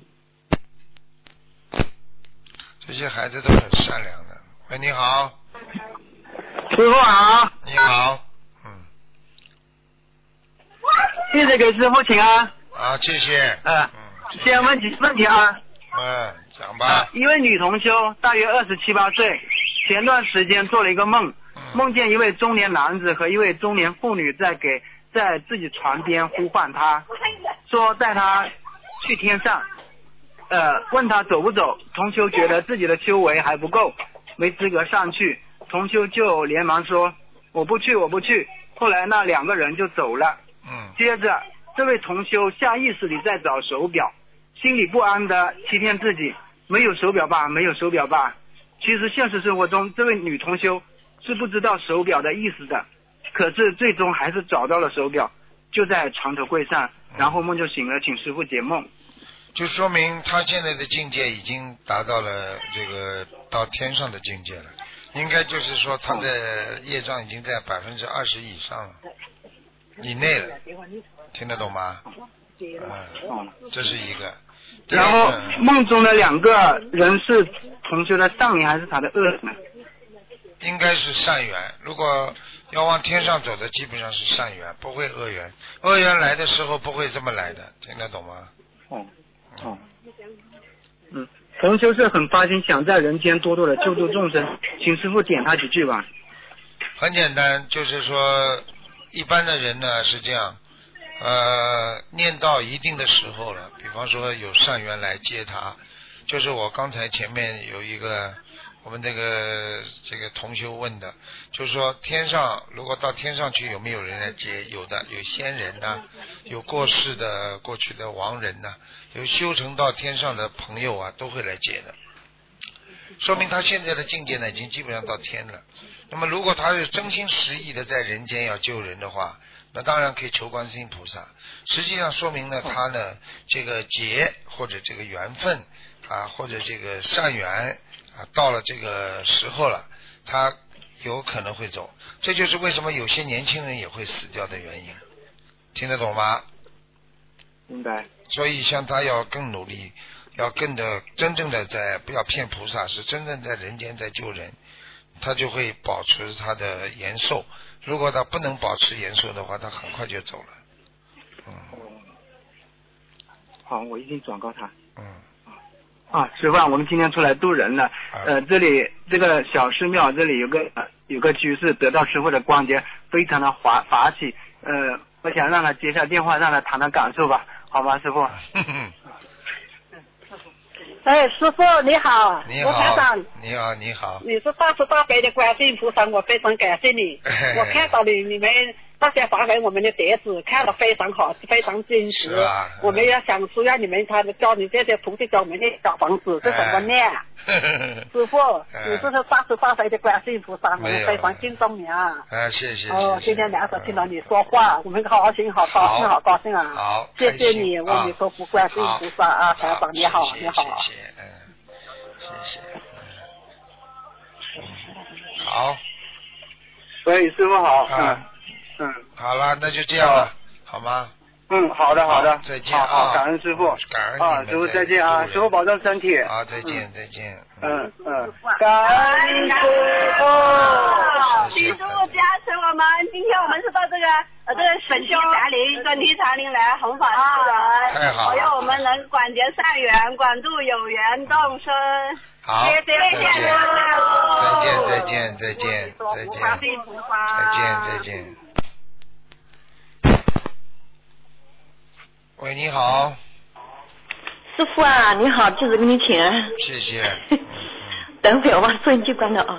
这些孩子都很善良的。喂，你好。 师傅好。 你好，嗯。 谢谢给师傅请安。 啊，谢谢。 呃、嗯，先问几问题啊。 嗯，讲吧。 呃、一位女同修，大约二十七八岁，前段时间做了一个梦，嗯、梦见一位中年男子和一位中年妇女在给在自己床边呼唤他，说带他去天上，呃，问他走不走。同修觉得自己的修为还不够，没资格上去。同修就连忙说我不去我不去，后来那两个人就走了。 嗯， 接着这位同修下意识里在找手表，心里不安的欺骗自己，没有手表吧没有手表吧。其实现实生活中这位女同修是不知道手表的意思的，可是最终还是找到了手表，就在床头柜上，然后梦就醒了，请师父解梦。 就说明他现在的境界已经达到了这个到天上的境界了，应该就是说他的业障已经在百分之二十以上了，以内了，听得懂吗？嗯，这是一个。 然后梦中的两个人是同修的善缘还是他的恶缘呢？ 应该是善缘，如果要往天上走的基本上是善缘，不会恶缘，恶缘来的时候不会这么来的，听得懂吗？ 哦哦，嗯，同修是很发心想在人间多多的救度众生，请师父点他几句吧。 很简单，就是说一般的人呢是这样，呃，念到一定的时候了，比方说有善缘来接他，就是我刚才前面有一个我们这个这个同修问的，就是说天上如果到天上去有没有人来接？有的，有仙人呐、啊，有过世的过去的亡人呐、啊，有修成到天上的朋友啊，都会来接的。说明他现在的境界呢，已经基本上到天了。那么如果他是真心实意的在人间要救人的话，那当然可以求观世音菩萨。实际上说明呢，他呢这个劫或者这个缘分啊，或者这个善缘啊，到了这个时候了，他有可能会走。这就是为什么有些年轻人也会死掉的原因，听得懂吗？ 明白。 所以像他要更努力，要更的真正的在不要骗菩萨，是真正在人间在救人，他就会保持他的延寿。如果他不能保持延寿的话，他很快就走了。嗯。 好，我一定转告他。 嗯。 啊，师傅啊，我们今天出来渡人了。呃，这里这个小寺庙这里有个、呃、有个居士得到师傅的光洁，非常的法法喜。呃，我想让他接下电话，让他谈谈感受吧，好吗，师傅？ 哎，师傅你好， 你好， 我台长， 你好，你好， 你是大慈大悲的观世音菩萨，我非常感谢你。我看到了你们大家发给我们的碟子，看得非常好，非常真实。 啊、 我们要想说让你们他教你这些徒弟教我们的小房子是怎么念。师傅，你这是大慈大悲的观世音菩萨，我们非常敬重你啊。 啊，谢谢。 哦，今天两手听到你说话，我们好高兴，好高兴，好高兴啊！ 好， 谢谢你，阿弥陀佛，观世音菩萨啊，台长你好，你好。 谢谢，嗯，谢谢。好。 喂，师傅好。 啊。 嗯。 好了，那就这样了，好吗？ 嗯，好的，好的。 再见啊！感恩师傅。 感恩啊，师傅再见啊！师傅保重身体。 好，再见，再见。 嗯嗯。感恩师傅。 请师傅加持我们，今天我们是到这个呃这个本地禅林、专题禅林来弘法度人， 太好了， 保佑我们能广结善缘，广度有缘众生。 好， 谢谢再见，再见，再见，再见， 再见，再见，再见。喂，你好。 师傅啊，你好，弟子给你请。 谢谢。 等会儿我把收音机关掉啊。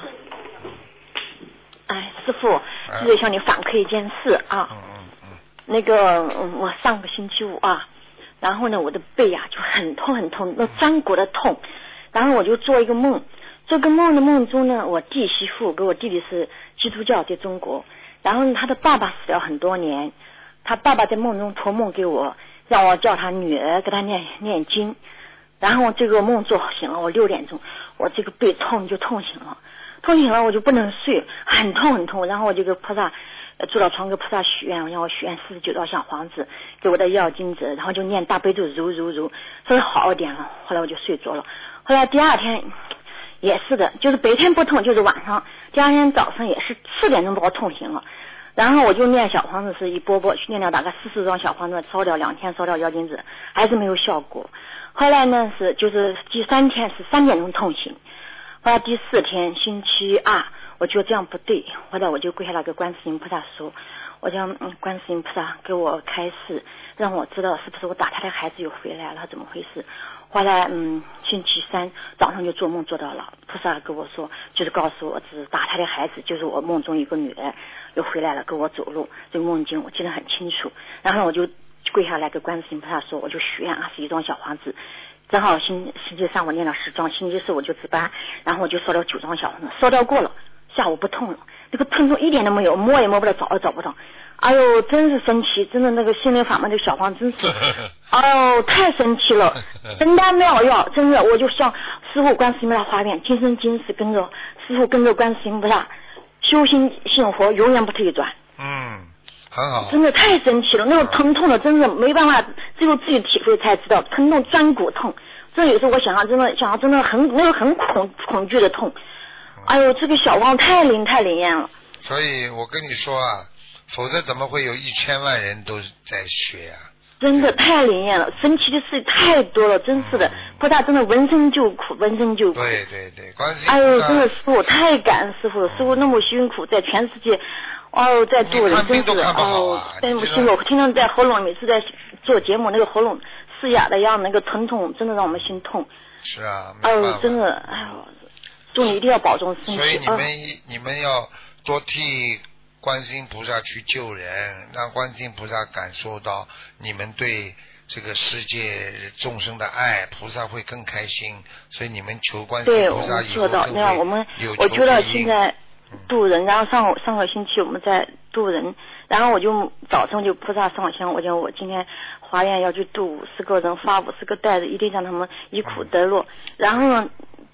哎，师傅，就是向你反馈一件事啊。 嗯嗯嗯。 那个，我上个星期五啊，然后呢，我的背啊就很痛很痛，那粘骨的痛。然后我就做一个梦，这个梦的梦中呢，我弟媳妇跟我弟弟是基督教，在中国，然后他的爸爸死了很多年，他爸爸在梦中托梦给我，让我叫他女儿给他念念经，然后这个梦做醒了我，六点钟我这个背痛就痛醒了，痛醒了我就不能睡，很痛很痛，然后我就给菩萨坐到床给菩萨许愿，让我许愿四十九道小房子给我的要经者，然后就念大悲咒揉揉揉，稍微好一点了，后来我就睡着了。后来第二天也是的，就是白天不痛，就是晚上，第二天早上也是四点钟把我痛醒了，然后我就念小房子是一波波念了大概四十张小房子，烧掉两天，烧掉妖精子，还是没有效果。后来呢是就是第三天是三点钟痛醒，后来第四天星期二我觉得这样不对，后来我就跪下来跟观世音菩萨说，我讲嗯，观世音菩萨给我开示，让我知道是不是我打胎的孩子又回来了，怎么回事。后来嗯，星期三早上就做梦做到了，菩萨跟我说，就是告诉我是打胎的孩子，就是我梦中一个女儿又回来了跟我走路，这个梦境我记得很清楚。然后我就跪下来跟观世音菩萨说，我就许愿二十一张小房子，正好星星期三我念了十张，星期四我就值班，然后我就烧了九张小房子，烧掉过了，下午不痛了，那个疼痛一点都没有，摸也摸不到，找也找不到。哎呦，真是神奇！真的那个心灵法门的小房真是，哎呦，太神奇了，真的妙药！真的，我就像师父观世音菩萨发愿，今生今世跟着师父跟着观世音菩萨修心信佛，永远不退转。 嗯，很好。 真的太神奇了，那种疼痛的真的没办法，只有自己体会才知道，疼痛钻骨痛。这有时候我想想，真的想想真的很那个很恐恐惧的痛。哎呦，这个小王太灵太灵验了。 所以我跟你说啊。否则怎么会有一千万人都在学啊？ 真的太灵验了，神奇的事太多了，真是的，菩萨真的闻声救苦，闻声救苦。 对对对，观世音哎呦，真的师傅太感恩师傅了，师傅那么辛苦，在全世界，哦，在做人，真是哦，真不辛苦。我听到在喉咙，每次在做节目，那个喉咙嘶哑的样，那个疼痛，真的让我们心痛。 是啊。 哎呦，真的，哎呦，祝你一定要保重身体。 所以你们、哦、你们要多替观世音菩萨去救人，让观世音菩萨感受到你们对这个世界众生的爱，菩萨会更开心。所以你们求观世音菩萨以后对，我们做到。那样我们，我觉得现在渡人，然后上上个星期我们在渡人，然后我就早上就菩萨上香，我讲我今天华愿要去渡五十个人，发五十个袋子，一定让他们离苦得乐。然后呢，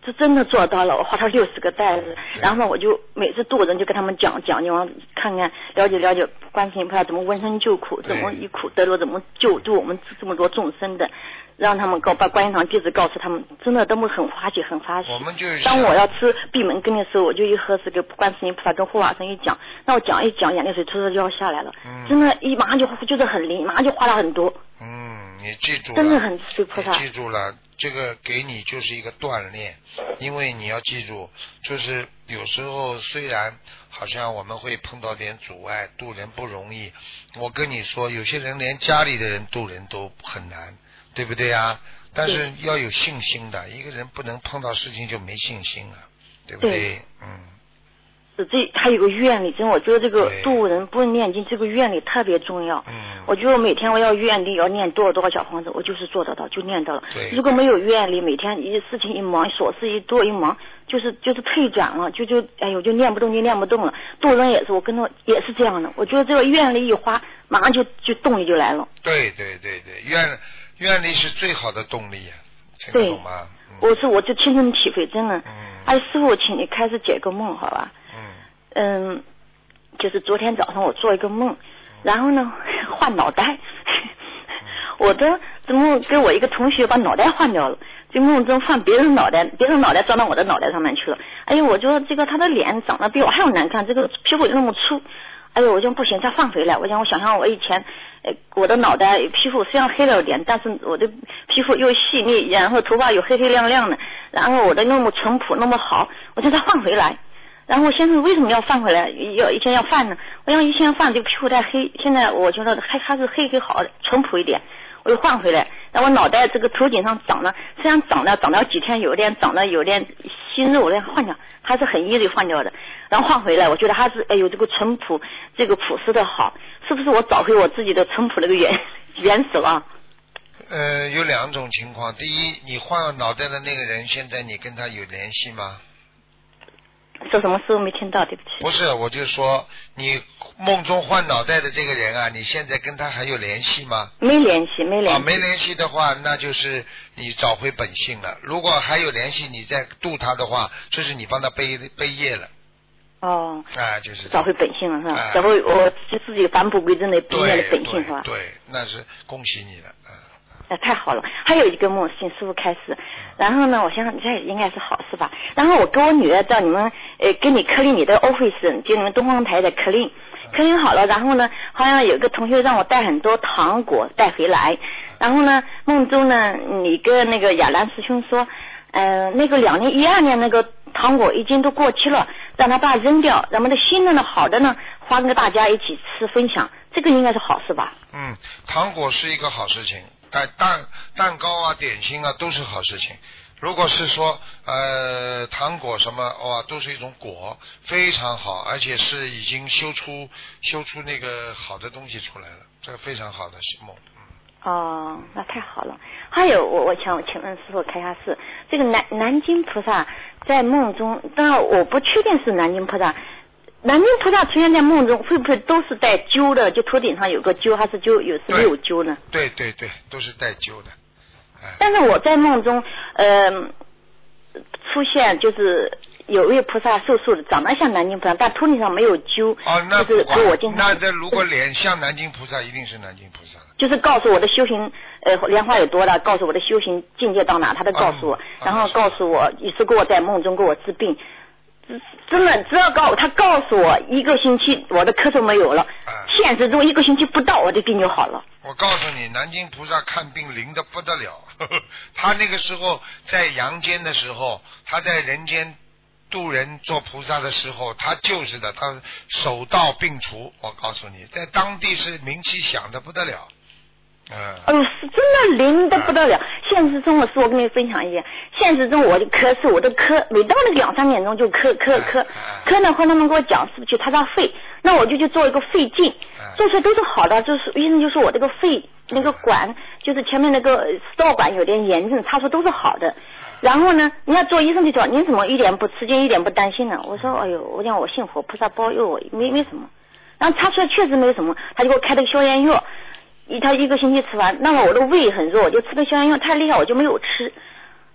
这真的做到了，我花了六十个袋子，然后呢，我就每次渡人就跟他们讲讲讲，看看了解了解观世音菩萨怎么闻声救苦，怎么以苦得乐，怎么救助我们这么多众生的，让他们告把观音堂弟子告诉他们，真的他们很欢喜很欢喜。 我们就是当我要吃闭门羹的时候，我就一喝是给观世音菩萨跟护法神一讲，那我讲一讲，眼泪水突突就要下来了，嗯、真的，一马上就就是很灵，马上就花了很多。 嗯，你记住了， 真的很对菩萨。 你记住了。这个给你就是一个锻炼，因为你要记住，就是有时候虽然好像我们会碰到点阻碍，渡人不容易。我跟你说，有些人连家里的人渡人都很难，对不对啊？但是要有信心的，一个人不能碰到事情就没信心了，对不对？ 对嗯。 这还有个愿力，真我觉得这个渡人不念经，这个愿力特别重要。 嗯。 我觉得每天我要愿力要念多少多少小房子，我就是做得到，就念到了。 对。 如果没有愿力，每天一事情一忙，琐事一多一忙，就是就是退转了，就就哎呦就念不动就念不动了。渡人也是，我跟他也是这样的。我觉得这个愿力一花，马上就就动力就来了。 对对对对，愿愿力是最好的动力呀、啊，听得懂吗？嗯、 我是我就亲身体会，真的。 嗯。 哎，师傅，请你开始解个梦，好吧？嗯，就是昨天早上我做一个梦，然后呢换脑袋，我的怎么跟我一个同学把脑袋换掉了，就梦中换别人脑袋，别人脑袋装到我的脑袋上面去了。哎呦，我觉得这个他的脸长得比我还要难看，这个屁股又那么粗，哎呦，我讲不行，再换回来。我讲我想象我以前，呃，我的脑袋皮肤虽然黑了点，但是我的皮肤又细腻，然后头发又黑黑亮亮的，然后我的那么淳朴那么好，我就再换回来。然后我现在为什么要换回来？要以前要换呢？我想以前换这个皮肤太黑，现在我觉得还还是黑黑好，淳朴一点，我又换回来。然后脑袋这个头顶上长了，虽然长了长了几天，有点长了有点新肉，那换掉还是很 easy 换掉的。然后换回来，我觉得还是哎呦这个淳朴这个朴实的好，是不是我找回我自己的淳朴那个原原始啊？ 呃，有两种情况，第一，你换脑袋的那个人，现在你跟他有联系吗？ 说什么时候没听到？对不起。 不是，我就说你梦中换脑袋的这个人啊，你现在跟他还有联系吗？ 没联系，没联系。 啊，没联系的话，那就是你找回本性了。如果还有联系，你再度他的话，这是你帮他背背业了。 哦。 啊，就是找回本性了是吧？找回我自己返璞归真的背业的本性是吧？ 对，那是恭喜你了。嗯。 哎，太好了！还有一个梦，请师傅开始。然后呢，我想这应该是好事吧。然后我跟我女儿到你们呃，给你刻印你的 office， 就你们东方台的刻印，刻印好了。然后呢，好像有个同学让我带很多糖果带回来。然后呢，梦中呢，你跟那个亚兰师兄说，呃，那个两年一二年那个糖果已经都过期了，让他把它扔掉，咱们的新的呢，好的呢，花跟大家一起吃分享，这个应该是好事吧？ 嗯，糖果是一个好事情。蛋蛋蛋糕啊，点心啊，都是好事情。如果是说呃糖果什么哇，都是一种果，非常好，而且是已经修出修出那个好的东西出来了，这个非常好的梦。 嗯、哦，那太好了。还有我我想请问师傅开下示，这个南南京菩萨在梦中，当然我不确定是南京菩萨。南京菩萨出现在梦中，会不会都是带揪的？就头顶上有个揪，还是就有时没有揪呢？ 对对对，都是带揪的。 哎、但是我在梦中，呃，出现就是有位菩萨瘦瘦的，长得像南京菩萨，但头顶上没有揪。 哦，那就是给我经常。 那这如果脸像南京菩萨，一定是南京菩萨。 就是告诉我的修行，呃，莲花有多大，告诉我的修行境界到哪，他都告诉我，嗯、然后告诉我，一直给我在梦中给我治病。真的，只要告他告诉我一个星期我的咳嗽没有了，啊、现实中一个星期不到我的病就好了。 我告诉你，南京菩萨看病灵的不得了，呵呵，他那个时候在阳间的时候，他在人间度人做菩萨的时候，他就是的，他手到病除。我告诉你，在当地是名气响的不得了。嗯， 哎呦，是真的灵的不得了。现实中，我是我跟你分享一下，现实中我就咳嗽，我的咳，每到那个两三点钟就咳咳咳，咳呢，后他们给我讲是不是去查查肺，那我就去做一个肺镜，做出来都是好的，就是医生就说我这个肺那个管，就是前面那个食道管有点炎症，查出都是好的。然后呢，人家做医生就说您怎么一点不吃惊，一点不担心呢？我说哎呦，我讲我信佛，菩萨保佑我，没没什么。然后查出来确实没有什么，他就给我开了个消炎药。一他一个星期吃完，那么我的胃很弱，我就吃的消炎药太厉害，我就没有吃。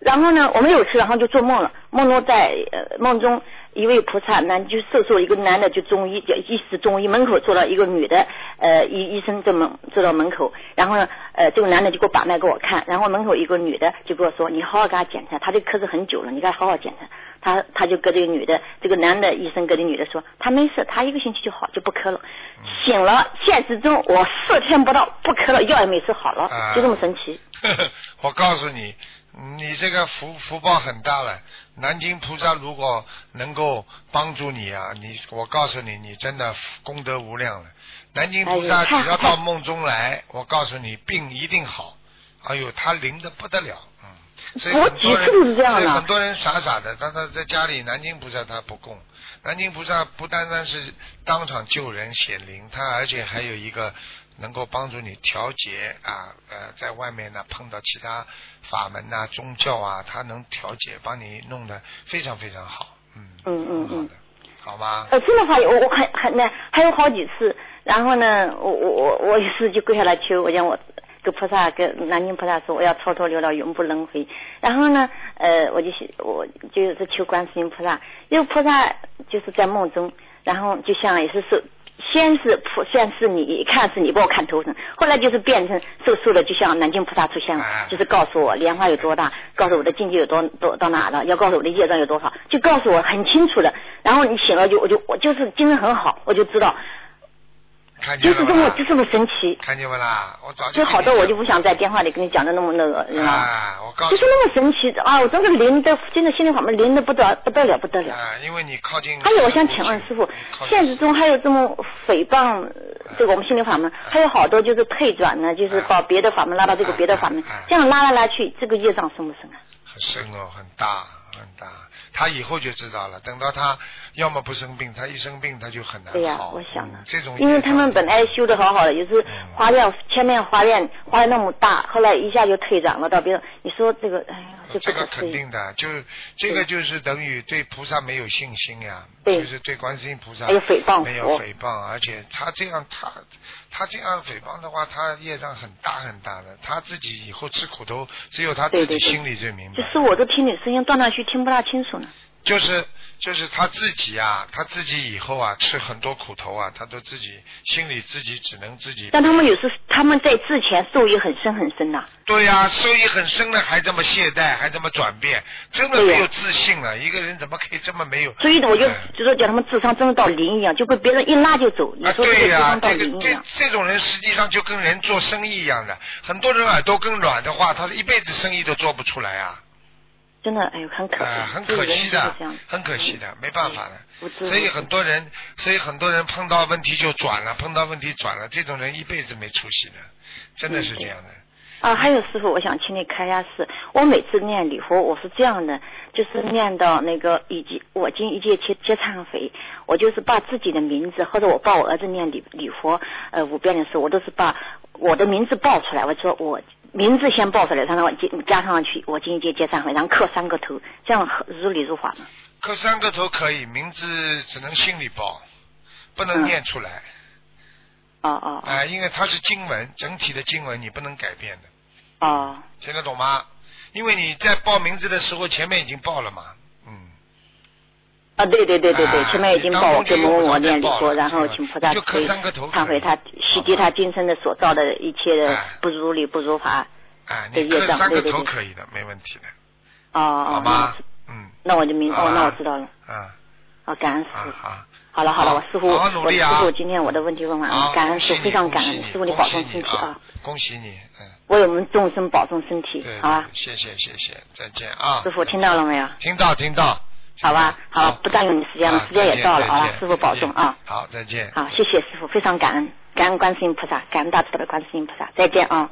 然后呢，我没有吃，然后就做梦了，梦中在呃梦中一位菩萨男就瘦瘦一个男的就中医，医师中医门口坐了一个女的，呃医医生在门坐到门口，然后呢呃这个男的就给我把脉给我看，然后门口一个女的就跟我说你好好给他检查，他这科是很久了，你给他好好检查。他他就跟这个女的，这个男的医生跟这女的说，他没事，他一个星期就好，就不咳了。醒了，现实中我四天不到不咳了，药也没吃好了，啊、就这么神奇。 呵呵我告诉你，你这个福福报很大了。南京菩萨如果能够帮助你啊，你我告诉你，你真的功德无量了。南京菩萨只要到梦中来，我告诉你，病一定好。哎呦，他灵的不得了。所以很多人，所以很多人傻傻的，但他在家里南京菩萨他不供，南京菩萨不单单是当场救人显灵，他而且还有一个能够帮助你调节啊，呃，在外面呢碰到其他法门啊、宗教啊，他能调节，帮你弄得非常非常好，嗯嗯嗯嗯， 好吗？ 呃，真的话，我我还还呢还有好几次，然后呢，我我我我一次就跪下来求，我讲我。跟菩萨跟南京菩萨说我要超脱六道永不轮回，然后呢呃我就我就是求观世音菩萨，因为菩萨就是在梦中，然后就像也是说先是菩先是你一看是你帮我看头疼，后来就是变成瘦瘦的，就像南京菩萨出现了，就是告诉我莲花有多大，告诉我的境界有多多到哪了，要告诉我的业障有多少，就告诉我很清楚的，然后你醒了就我就我就是精神很好，我就知道。 看见了就是这么就这么神奇， 看见没啦？我早就好的，我就不想在电话里跟你讲的那么那个， 啊，我告诉你， 就是那么神奇啊！我真的灵的，真的心里法门灵的不得不得了不得了。 啊，因为你靠近。 还有，我想请问师傅，现实中还有这么诽谤这个我们心灵法门，还有好多就是退转呢，就是把别的法门拉到这个别的法门，这样拉来拉去，这个业障深不深啊？ 很深哦，很大很大。他以后就知道了，等到他要么不生病，他一生病他就很难好。 对呀、啊，我想的、 嗯。这种因为他们本来修的好好的，也是花量前面花量花那么大，后来一下就退长了到别人。你说这个，哎呀，这这个肯定的，就是这个就是等于对菩萨没有信心呀， 对就是对观世音菩萨没有诽谤， 没有诽谤，而且他这样他他这样诽谤的话，他业障很大很大的，他自己以后吃苦头，只有他自己心里最明白。 对对对就是我都听你声音断断续听不大清楚呢。 就是就是他自己啊，他自己以后啊吃很多苦头啊，他都自己心里自己只能自己。 但他们有时他们在之前受益很深很深呐、啊。 对呀、啊，受益很深了，还这么懈怠，还这么转变，真的没有自信了。一个人怎么可以这么没有？ 所以我就就说叫他们智商真的到零一样，就被别人一拉就走。你说这个智商到零一样。 啊，这这这种人实际上就跟人做生意一样的，很多人耳朵更软的话，他一辈子生意都做不出来啊。 真的，哎呦，很可惜， 呃、很可惜的，很可惜的，没办法的。所以很多人，所以很多人碰到问题就转了，碰到问题转了，这种人一辈子没出息的，真的是这样的。 啊，还有师傅，我想请你开下示。我每次念礼佛，我是这样的，就是念到那个以及我今一切皆皆忏悔，我就是把自己的名字，或者我帮我儿子念礼礼佛，呃，五遍的时候，我都是把我的名字报出来，我说我。名字先报出来，然后加上去，我今天接忏悔，然后磕三个头，这样如理如法吗？ 磕三个头可以，名字只能心里报，不能念出来。 哦哦。 啊、呃，因为它是经文，整体的经文你不能改变的。 哦。 听得懂吗？因为你在报名字的时候，前面已经报了嘛，嗯。 啊，对对对对对，前面已经报给某某念礼佛，然后请菩萨可以忏悔他洗涤他今生的所造的一切的不如理不如法的业障，对对对， 可以的，没问题的。 哦， 好吗？嗯。 那我就明哦，那我知道了。 啊。 啊，感恩师傅。 好。 好了好了，我师傅，我师傅今天我的问题问完了， 感恩师傅，非常感恩师傅，你保重身体啊！ 恭喜你，嗯。 为我们众生保重身体，好吧？ 谢谢谢谢，再见啊！ 师傅听到了没有？ 听到听到。 好吧，好了，不占用你时间了，时间也到了，好了，师傅保重啊！ 好，再见。 好，谢谢师傅，非常感恩，感恩观世音菩萨，感恩大慈大悲观世音菩萨，再见啊！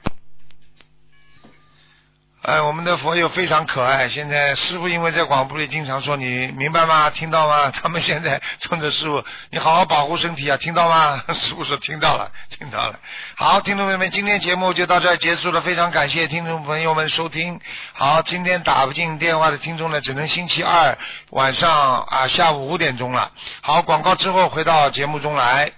哎，我们的佛友非常可爱。现在师父因为在广播里经常说，你明白吗？听到吗？他们现在冲着师父，你好好保护身体啊，听到吗？师父说听到了，听到了。好，听众朋友们，今天节目就到这儿结束了，非常感谢听众朋友们收听。好，今天打不进电话的听众呢，只能星期二晚上啊下午五点钟了。好，广告之后回到节目中来。